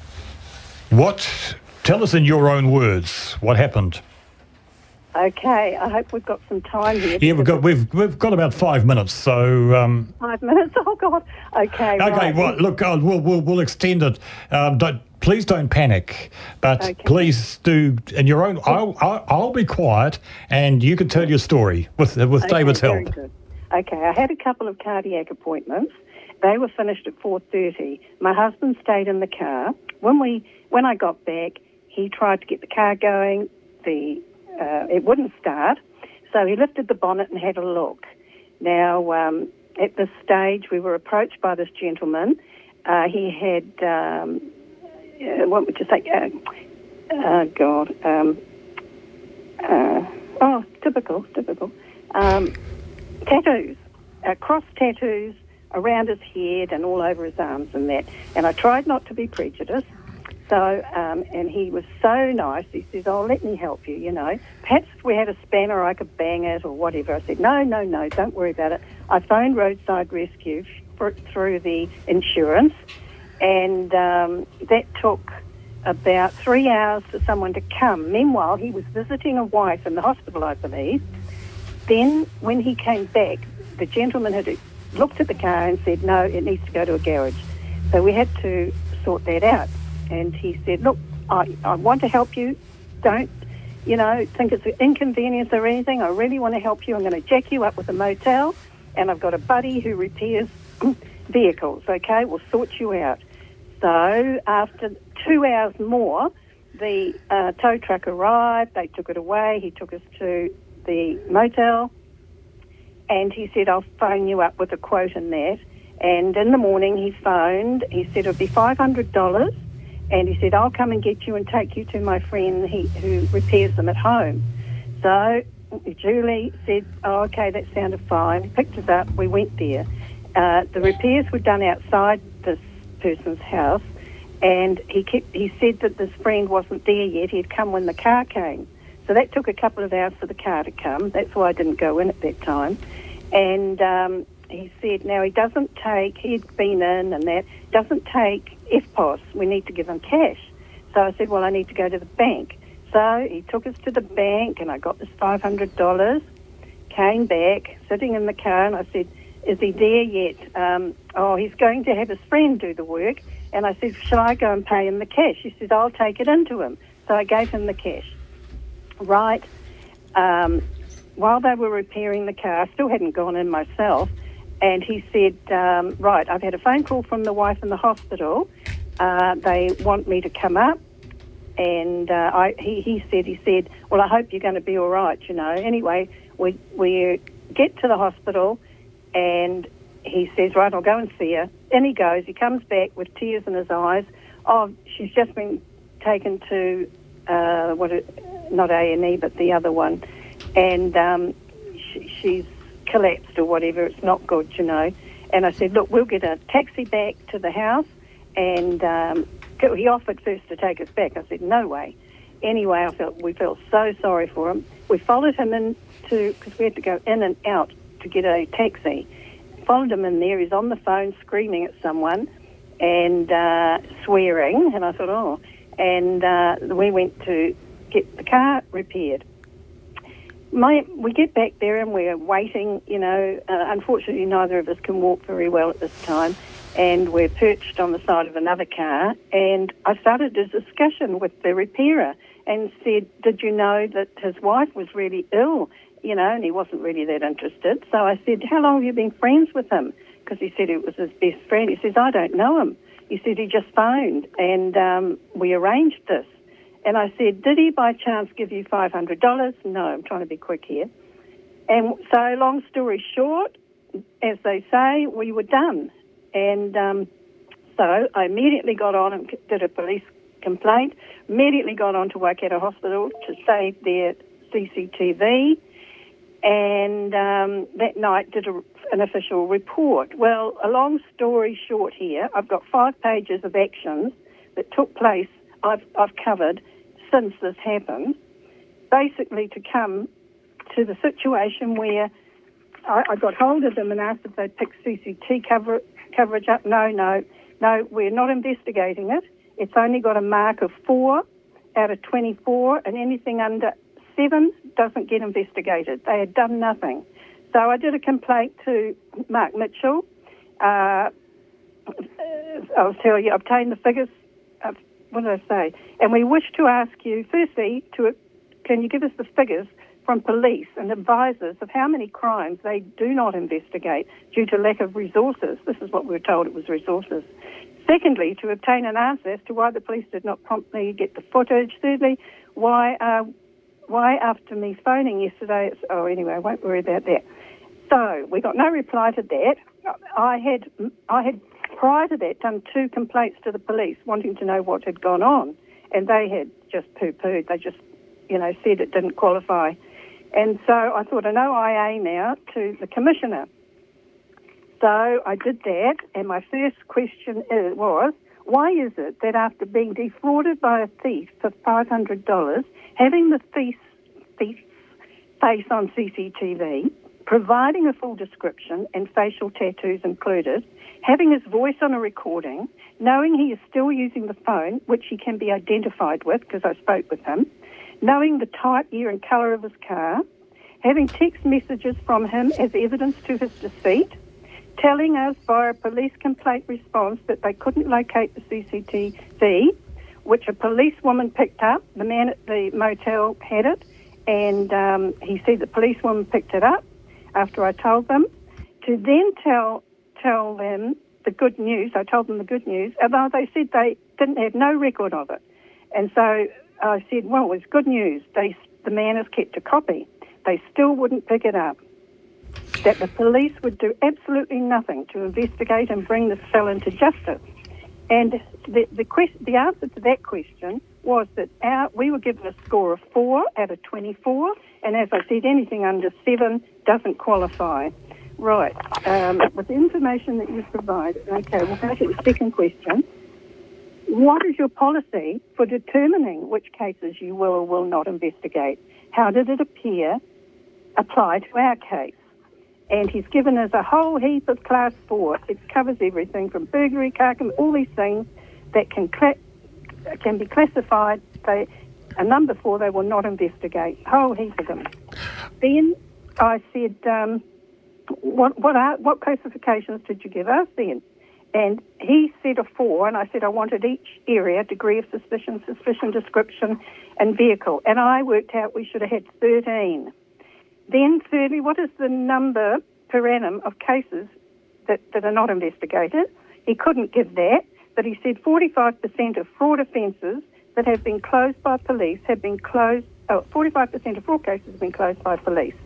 What? Tell us in your own words what happened.
Okay, I hope we've got some time here.
Yeah, we've got we've we've got about five minutes, so um,
Five minutes? Oh, God. Okay,
okay.
right.
Well, look, uh, we'll we'll we'll extend it. Um, don't please don't panic, but
Okay.
please do in your own. I'll, I'll I'll be quiet, and you can tell your story with with
Okay,
David's
very
help.
good. Okay, I had a couple of cardiac appointments. They were finished at four thirty. My husband stayed in the car. When we when I got back, he tried to get the car going. The uh, it wouldn't start, so he lifted the bonnet and had a look. Now, um, at this stage, we were approached by this gentleman. Uh, he had um, uh, what would you say? Uh, uh, God, um, uh, oh, typical, typical. Um, tattoos, uh, cross tattoos around his head and all over his arms and that. And I tried not to be prejudiced. So, um, and he was so nice. He says, oh, let me help you, you know. Perhaps if we had a spanner, I could bang it or whatever. I said, no, no, no, don't worry about it. I phoned Roadside Rescue for, through the insurance, and um, that took about three hours for someone to come. Meanwhile, he was visiting a wife in the hospital, I believe. Then, when he came back, the gentleman had looked at the car and said, no, it needs to go to a garage. So we had to sort that out. And he said, look, I, I want to help you. Don't, you know, think it's an inconvenience or anything. I really want to help you. I'm going to jack you up with a motel, and I've got a buddy who repairs vehicles, okay? We'll sort you out. So after two hours more, the uh, tow truck arrived. They took it away. He took us to the motel, and he said, I'll phone you up with a quote in that. And in the morning he phoned. He said it'll be five hundred dollars. And he said, I'll come and get you and take you to my friend he, who repairs them at home. So Julie said, oh, okay, that sounded fine. He picked us up. We went there. Uh, the repairs were done outside this person's house, and he kept, he said that this friend wasn't there yet. He'd come when the car came. So that took a couple of hours for the car to come. That's why I didn't go in at that time. And um, he said, now he doesn't take, he'd been in and that, doesn't take F P O S. We need to give him cash. So I said, well, I need to go to the bank. So he took us to the bank, and I got this five hundred dollars, came back, sitting in the car, and I said, is he there yet? Um, oh, he's going to have his friend do the work. And I said, shall I go and pay him the cash? He said, I'll take it into him. So I gave him the cash. Right. Um, while they were repairing the car, I still hadn't gone in myself, and he said, um, right, I've had a phone call from the wife in the hospital. Uh, they want me to come up. And uh, I, he, he said, he said, well, I hope you're going to be all right, you know. Anyway, we we get to the hospital, and he says, right, I'll go and see her. In he goes. He comes back with tears in his eyes. Oh, she's just been taken to, uh, what? It, not A and E, but the other one. And um, she, she's collapsed or whatever. It's not good, you know. And I said, look, we'll get a taxi back to the house. And um, he offered first to take us back. I said, no way. Anyway, I felt we felt so sorry for him. We followed him into, because we had to go in and out to get a taxi. Followed him in there. He's on the phone screaming at someone and uh, swearing. And I thought, oh. And uh, we went to get the car repaired. My, we get back there and we're waiting, you know. Uh, unfortunately, neither of us can walk very well at this time. And we're perched on the side of another car. And I started a discussion with the repairer and said, did you know that his wife was really ill you know, and he wasn't really that interested. So I said, how long have you been friends with him? Because he said it was his best friend. He says, I don't know him. He said he just phoned, and um, we arranged this. And I said, did he by chance give you five hundred dollars? No, I'm trying to be quick here. And so long story short, as they say, we were done. And um, so I immediately got on and did a police complaint, immediately got on to Waikato Hospital to save their C C T V, and um, that night did a, an official report. Well, a long story short here, I've got five pages of actions that took place, I've, I've covered since this happened, basically to come to the situation where I, I got hold of them and asked if they'd pick C C T V cover, coverage up. No, no, no, we're not investigating it. It's only got a mark of four out of twenty-four, and anything under seven doesn't get investigated. They had done nothing. So I did a complaint to Mark Mitchell. Uh, I'll tell you, obtain the figures. Of, what did I say? And we wish to ask you, firstly, to can you give us the figures from police and advisors of how many crimes they do not investigate due to lack of resources? This is what we were told, it was resources. Secondly, to obtain an answer as to why the police did not promptly get the footage. Thirdly, why uh, why after me phoning yesterday, it's, oh, anyway, I won't worry about that. So we got no reply to that. I had, I had prior to that, done two complaints to the police wanting to know what had gone on, and they had just poo-pooed. They just, you know, said it didn't qualify. And so I thought, an O I A now to the Commissioner. So I did that, and my first question is, was, why is it that after being defrauded by a thief for five hundred dollars, having the thief's, thief's face on C C T V, providing a full description and facial tattoos included, having his voice on a recording, knowing he is still using the phone, which he can be identified with because I spoke with him, knowing the type, year and colour of his car, having text messages from him as evidence to his deceit, telling us via a police complaint response that they couldn't locate the C C T V, which a policewoman picked up. The man at the motel had it, and um, he said the policewoman picked it up after I told them, to then tell tell them the good news. I told them the good news, although they said they didn't have no record of it. And so I said, well, it's good news. They, the man has kept a copy. They still wouldn't pick it up. That the police would do absolutely nothing to investigate and bring this felon to justice. And the the, quest, the answer to that question was that our, we were given a score of four out of twenty-four, and as I said, anything under seven doesn't qualify. Right. Um, with the information that you provide, okay, we'll go to the second question. What is your policy for determining which cases you will or will not investigate? How did it appear apply to our case? And he's given us a whole heap of class four. It covers everything from burglary, carcam, all these things that can cla- can be classified. They, a number four, they will not investigate. A whole heap of them. Then I said, um, what what are what classifications did you give us then? And he said a four, and I said I wanted each area, degree of suspicion, suspicion, description, and vehicle. And I worked out we should have had thirteen. Then, thirdly, what is the number per annum of cases that, that are not investigated? He couldn't give that, but he said forty-five percent of fraud offences that have been closed by police have been closed, oh, forty-five percent of fraud cases have been closed by police.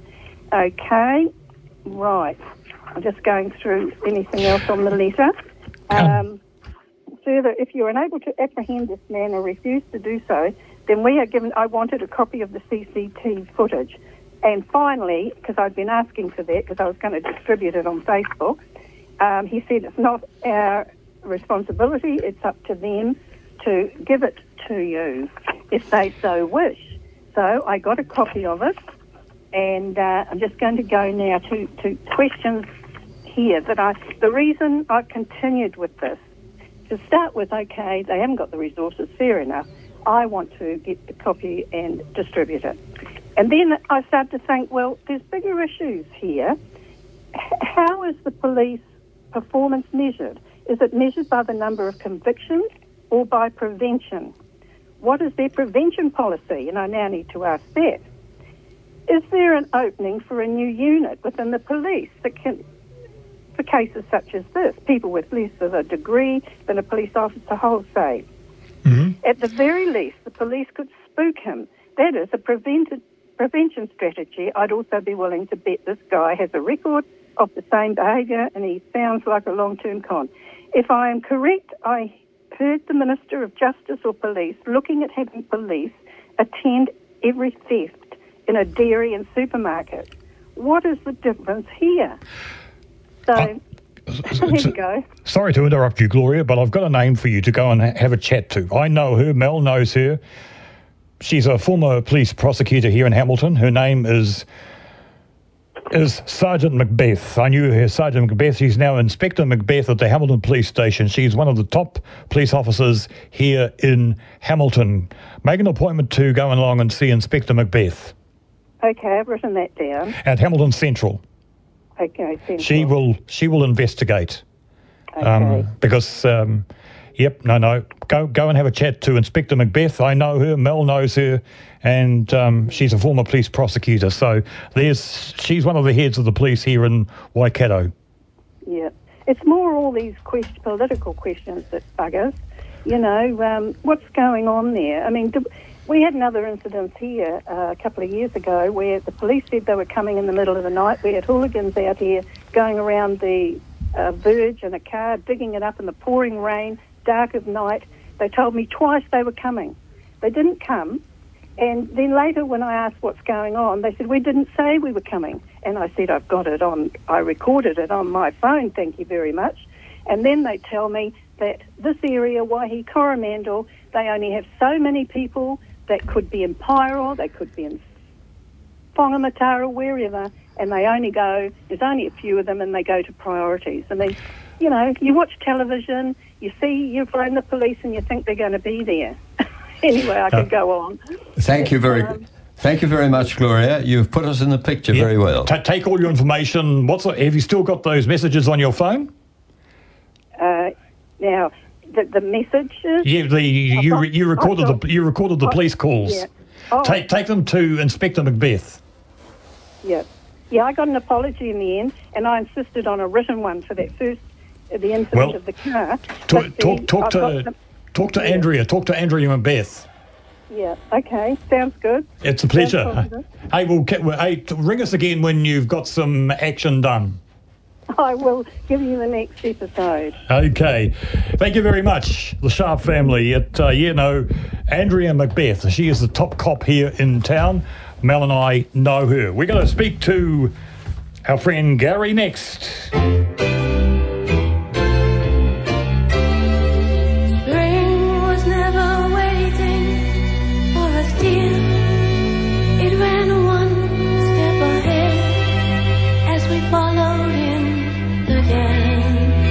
Okay, right. I'm just going through anything else on the letter. Um, further, if you're unable to apprehend this man or refuse to do so, then we are given, I wanted a copy of the C C T V footage. And finally, because I'd been asking for that because I was going to distribute it on Facebook, um, he said it's not our responsibility, it's up to them to give it to you if they so wish. So I got a copy of it, and uh, I'm just going to go now to, to questions here that I, the reason I've continued with this, to start with, okay, they haven't got the resources, fair enough. I want to get the copy and distribute it. And then I started to think, well, there's bigger issues here. H- how is the police performance measured? Is it measured by the number of convictions or by prevention? What is their prevention policy? And I now need to ask that. is there an opening for a new unit within the police that can, for cases such as this, people with less of a degree than a police officer holds, say?
Mm-hmm.
At the very least, the police could spook him. That is a prevented, prevention strategy. I'd also be willing to bet this guy has a record of the same behaviour and he sounds like a long-term con. If I am correct, I heard the Minister of Justice or Police looking at having police attend every theft in a dairy and supermarket. What is the difference here? So,
Uh,
there you go.
Sorry to interrupt you, Gloria, but I've got a name for you to go and ha- have a chat to. I know her. Mel knows her. She's a former police prosecutor here in Hamilton. Her name is is Sergeant Macbeth. I knew her, Sergeant Macbeth. She's now Inspector Macbeth at the Hamilton Police Station. She's one of the top police officers here in Hamilton. Make an appointment to go along and see Inspector Macbeth
Okay, I've written that down.
at Hamilton Central.
Okay, Central.
She will she will investigate.
Okay.
Um, because, um, yep, no, no. Go go and have a chat to Inspector Macbeth. I know her. Mel knows her. And um, she's a former police prosecutor. So there's she's one of the heads of the police here in Waikato.
Yeah. It's more all these quest- political questions that bug us. You know, um, what's going on there? I mean, do, we had another incident here uh, a couple of years ago where the police said they were coming in the middle of the night. We had hooligans out here going around the uh, verge in a car, digging it up in the pouring rain, dark of night. They told me twice they were coming. They didn't come. And then later when I asked what's going on, they said, we didn't say we were coming. And I said, I've got it on, I recorded it on my phone, thank you very much. And then they tell me that this area, Waihi Coromandel, they only have so many people that could be in Pyro, they could be in Whangamatara, wherever, and they only go, there's only a few of them, and they go to priorities. And they, you know, you watch television, you see, you phone the police, and you think they're going to be there. Anyway, I could go on.
Thank you very
Um,
Thank you very much, Gloria. You've put us in the picture
Yeah.
very well.
Ta take all your information. What's the, have you still got those messages on your phone?
Uh, now, the, the messages...
Yeah, the you re- you recorded
I've got-
the you recorded the
I-
police calls.
Yeah. Oh,
Take take them to Inspector Macbeth.
yeah. Yeah, I got an apology in the end, and I insisted on a written one for that first, uh, the incident
Well,
of the car.
Talk
But
talk,
the-
talk
I've got
to
the-
talk to
yeah.
Andrea. Talk to Andrea Macbeth.
Yeah, okay, sounds good.
It's a pleasure.
Sounds positive.
Hey, well, ca- well, hey, t- ring us again when you've got some action done.
I will give you the next episode.
Okay. Thank you very much, the Sharp family. At, uh, you know, Andrea Macbeth, she is the top cop here in town. Mel and I know her. We're going to speak to our friend Gary next.
Spring was never waiting for us, dear. It ran one step ahead as we followed in the dance.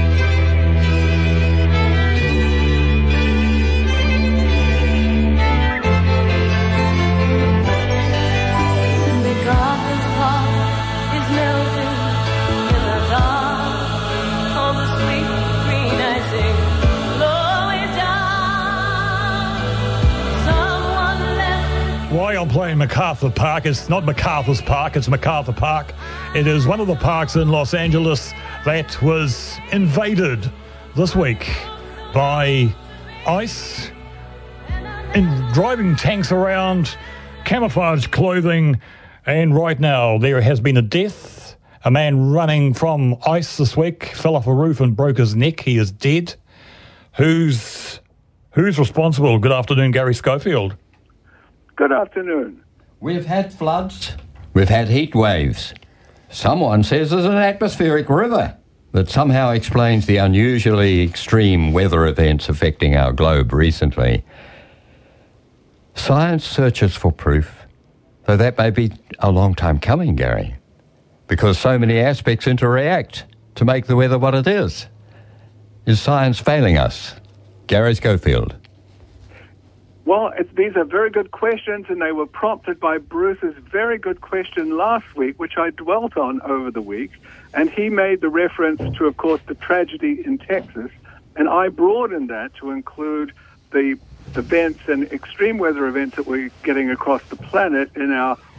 The garden's heart is melting in the dark. All the sweet green icing blowing down. Someone left.
Why I'm playing MacArthur Park, it's not MacArthur's Park, it's MacArthur Park. It is one of the parks in Los Angeles that was invaded this week by ICE in driving tanks around, camouflage clothing, and right now there has been a death. A man running from ICE this week fell off a roof and broke his neck. He is dead. Who's who's responsible? Good afternoon, Gary Schofield.
Good afternoon.
We've had floods. We've had heat waves. Someone says there's an atmospheric river that somehow explains the unusually extreme weather events affecting our globe recently. Science searches for proof, though that may be a long time coming, Gary, because so many aspects interact to make the weather what it is. Is science failing us? Gary Schofield.
Well, it's, these are very good questions, and they were prompted by Bruce's very good question last week, which I dwelt on over the week. And he made the reference to, of course, the tragedy in Texas. And I broadened that to include the events and extreme weather events that we're getting across the planet in our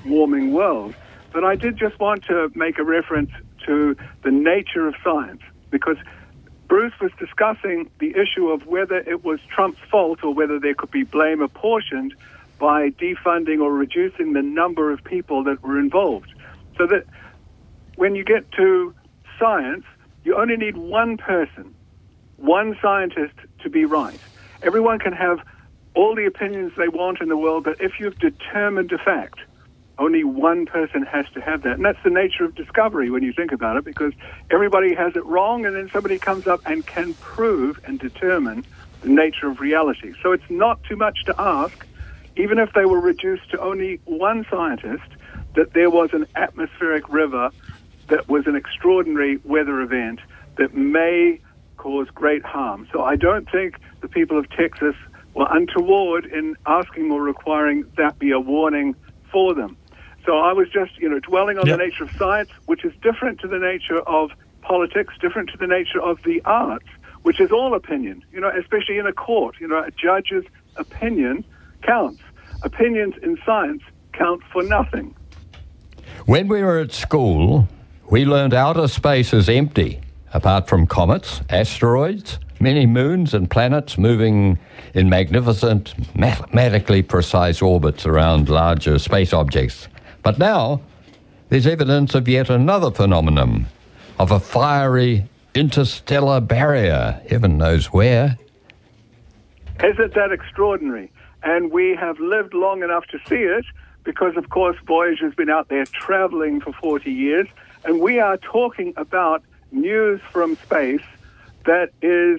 warming world. But I did just want to make a reference to the nature of science, because Bruce was discussing the issue of whether it was Trump's fault or whether there could be blame apportioned by defunding or reducing the number of people that were involved. So that when you get to science, you only need one person, one scientist to be right. Everyone can have all the opinions they want in the world, but if you've determined a fact, only one person has to have that. And that's the nature of discovery when you think about it, because everybody has it wrong, and then somebody comes up and can prove and determine the nature of reality. So it's not too much to ask, even if they were reduced to only one scientist, that there was an atmospheric river that was an extraordinary weather event that may cause great harm. So I don't think the people of Texas were untoward in asking or requiring that be a warning for them. So I was just, you know, dwelling on
Yep.
the nature of science, which is different to the nature of politics, different to the nature of the arts, which is all opinion, you know, especially in a court. You know, a judge's opinion counts. Opinions in science count for nothing.
When we were at school, we learned outer space is empty, apart from comets, asteroids, many moons and planets moving in magnificent, mathematically precise orbits around larger space objects. But now, there's evidence of yet another phenomenon, of a fiery interstellar barrier, heaven knows where.
Isn't that extraordinary? And we have lived long enough to see it because, of course, Voyager's been out there traveling for forty years, and we are talking about news from space that is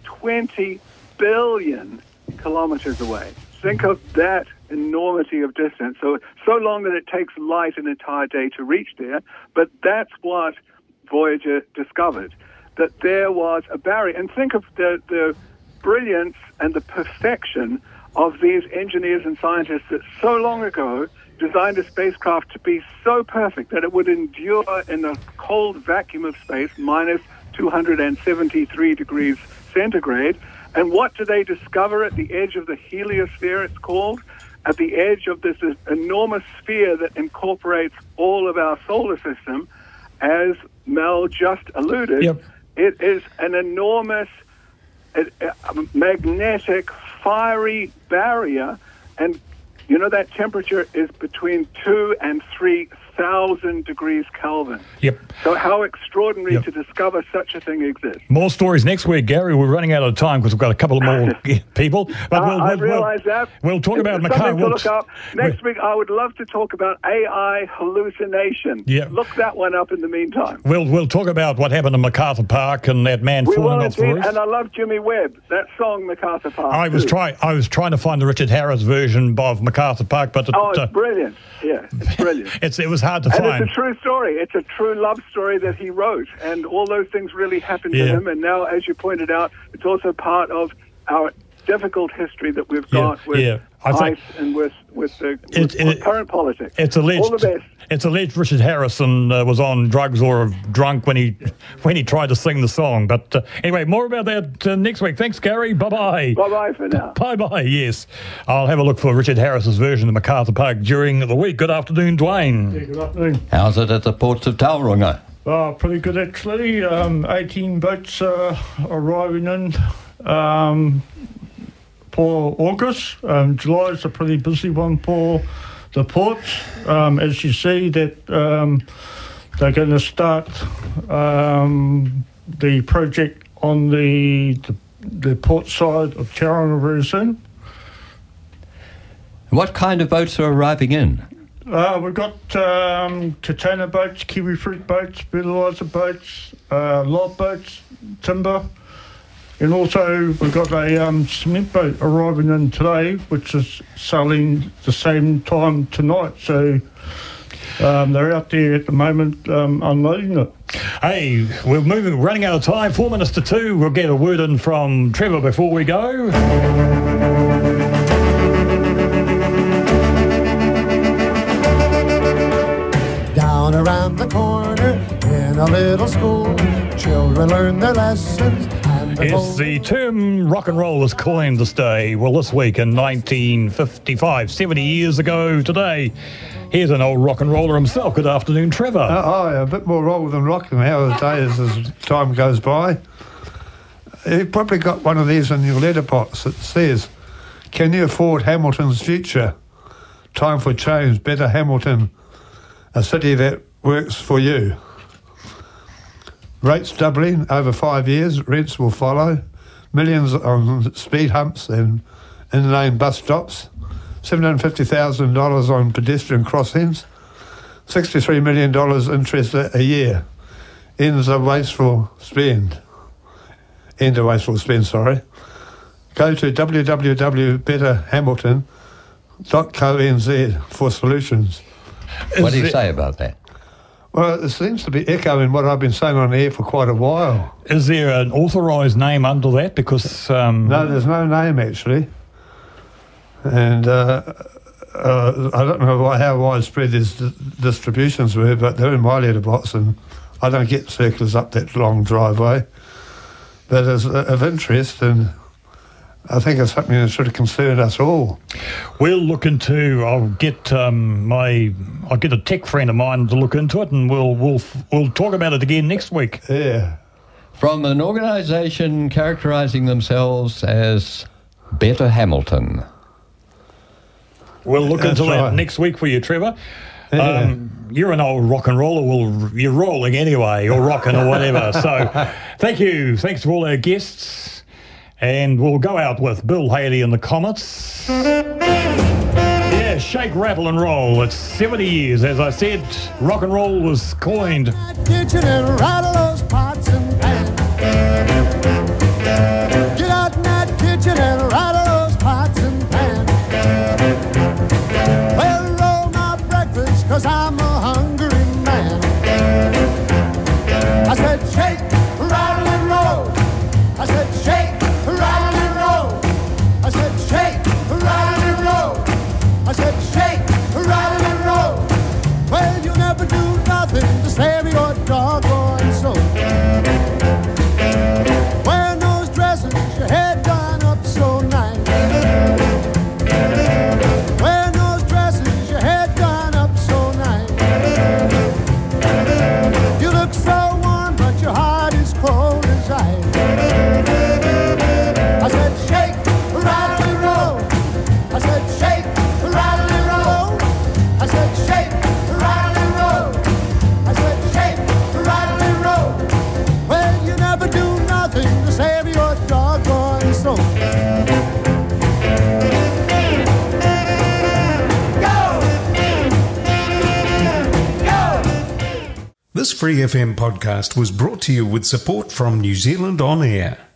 twenty billion kilometers away. Think of that enormity of distance. So, so long that it takes light an entire day to reach there, but that's what Voyager discovered, that there was a barrier. And think of the, the brilliance and the perfection of these engineers and scientists that so long ago designed a spacecraft to be so perfect that it would endure in the cold vacuum of space, minus two hundred seventy-three degrees centigrade. And what do they discover at the edge of the heliosphere, it's called? At the edge of this enormous sphere that incorporates all of our solar system, as Mel just alluded,
Yep.
it is an enormous uh, uh, magnetic, fiery barrier, and you know that temperature is between two and three thousand degrees Kelvin.
Yep.
So how extraordinary
Yep.
to discover such a thing exists.
More stories next week, Gary. We're running out of time because we've got a couple of more people. But
Uh,
we'll,
I
we'll,
realise that.
We'll talk
It's
about
something
Mackay.
to
We'll
look up. Next week, I would love to talk about A I hallucination.
Yeah.
Look that one up in the meantime.
We'll we'll talk about what happened in MacArthur Park and that man
We
falling
will
off the
indeed,
roof.
and I love Jimmy Webb. That song, MacArthur Park.
I was
too.
trying. I was trying to find the Richard Harris version of MacArthur Park, but it,
Oh, it's
uh,
brilliant. Yeah, it's brilliant.
it's it was hard to
and
find.
it's a true story. It's a true love story that he wrote, and all those things really happened to
Yeah.
him. And now, as you pointed out, it's also part of our difficult history that we've got with
yeah. I think-
ICE and with with the
It-
with,
it-
with current politics.
It's alleged.
All the best.
It's alleged Richard Harrison uh, was on drugs or drunk when he when he tried to sing the song. But uh, anyway, more about that uh, next week. Thanks, Gary. Bye bye.
Bye bye for now.
Bye bye. Yes, I'll have a look for Richard Harris's version of MacArthur Park during the week. Good afternoon, Dwayne.
Yeah, good afternoon.
How's it at the ports of Tauranga?
Oh, pretty good actually. Um, eighteen boats uh, arriving in um, for August. Um, July is a pretty busy one for the ports. Um, as you see, that um, they're going to start um, the project on the, the the port side of Tauranga very soon.
What kind of boats are arriving in?
Uh, we've got um, container boats, kiwi fruit boats, fertiliser boats, uh, log boats, timber, and also we've got a um, cement boat arriving in today, which is sailing the same time tonight. So um, they're out there at the moment um, unloading it.
Hey, we're moving, running out of time. Four minutes to two. We'll get a word in from Trevor before we go.
Down
on around the corner in a little school. Children learn their lessons. And
Yes, the term rock and roll was coined this day, well, this week in nineteen fifty-five, seventy years ago today. Here's an old rock and roller himself. Good afternoon, Trevor.
Uh, oh, a bit more roll than rock nowadays as time goes by. You've probably got one of these in your letterbox that says, "Can you afford Hamilton's future? Time for change. Better Hamilton, a city that works for you." Rates doubling over five years. Rents will follow. Millions on speed humps and in-lane bus stops. seven hundred fifty thousand dollars on pedestrian crossings. sixty-three million dollars interest a, a year. Ends a wasteful spend. End a wasteful spend, sorry. Go to w w w dot better hamilton dot co dot n z for solutions.
What do you say about that?
Well, it seems to be echoing what I've been saying on air for quite a while.
Is there an authorised name under that? Because um...
no, there's no name actually, and uh, uh, I don't know why, how widespread these d- distributions were, but they're in my letterbox, and I don't get circulars up that long driveway. But it's of interest, and I think it's something that should concern us all.
We'll look into. I'll get um, my. I'll get a tech friend of mine to look into it, and we'll we'll we'll talk about it again next week.
Yeah.
From an organisation characterising themselves as Better Hamilton.
We'll look
That's
into that
right.
next week for you, Trevor.
Yeah.
Um, you're an old rock and roller. Well, you're rolling anyway, or rocking or whatever. So, thank you. Thanks to all our guests. And we'll go out with Bill Haley and the Comets. Yeah, shake, rattle and roll. It's seventy years. As I said, rock and roll was coined.
Kitchen and rattle those pots and pans. Get out in that kitchen and rattle those pots and pans. Well, roll my breakfast, cause I'm a hungry man. I said shake, rattle and roll. I said shake, rattle and roll. I said shake, rattle and roll. I said shake, rattle and roll. Well, you never do nothing to save your doggone soul. Wearing those dresses, your head done up so nice. Wearing those dresses, your head done up so nice. You look so warm, but your heart is cold as ice. I said shake, rattle and roll. I said shake, rattle and roll. I said shake, rattle and roll. I said shake, rattle and roll. Well, you never do nothing to save your doggone soul.
This Free F M podcast was brought to you with support from New Zealand On Air.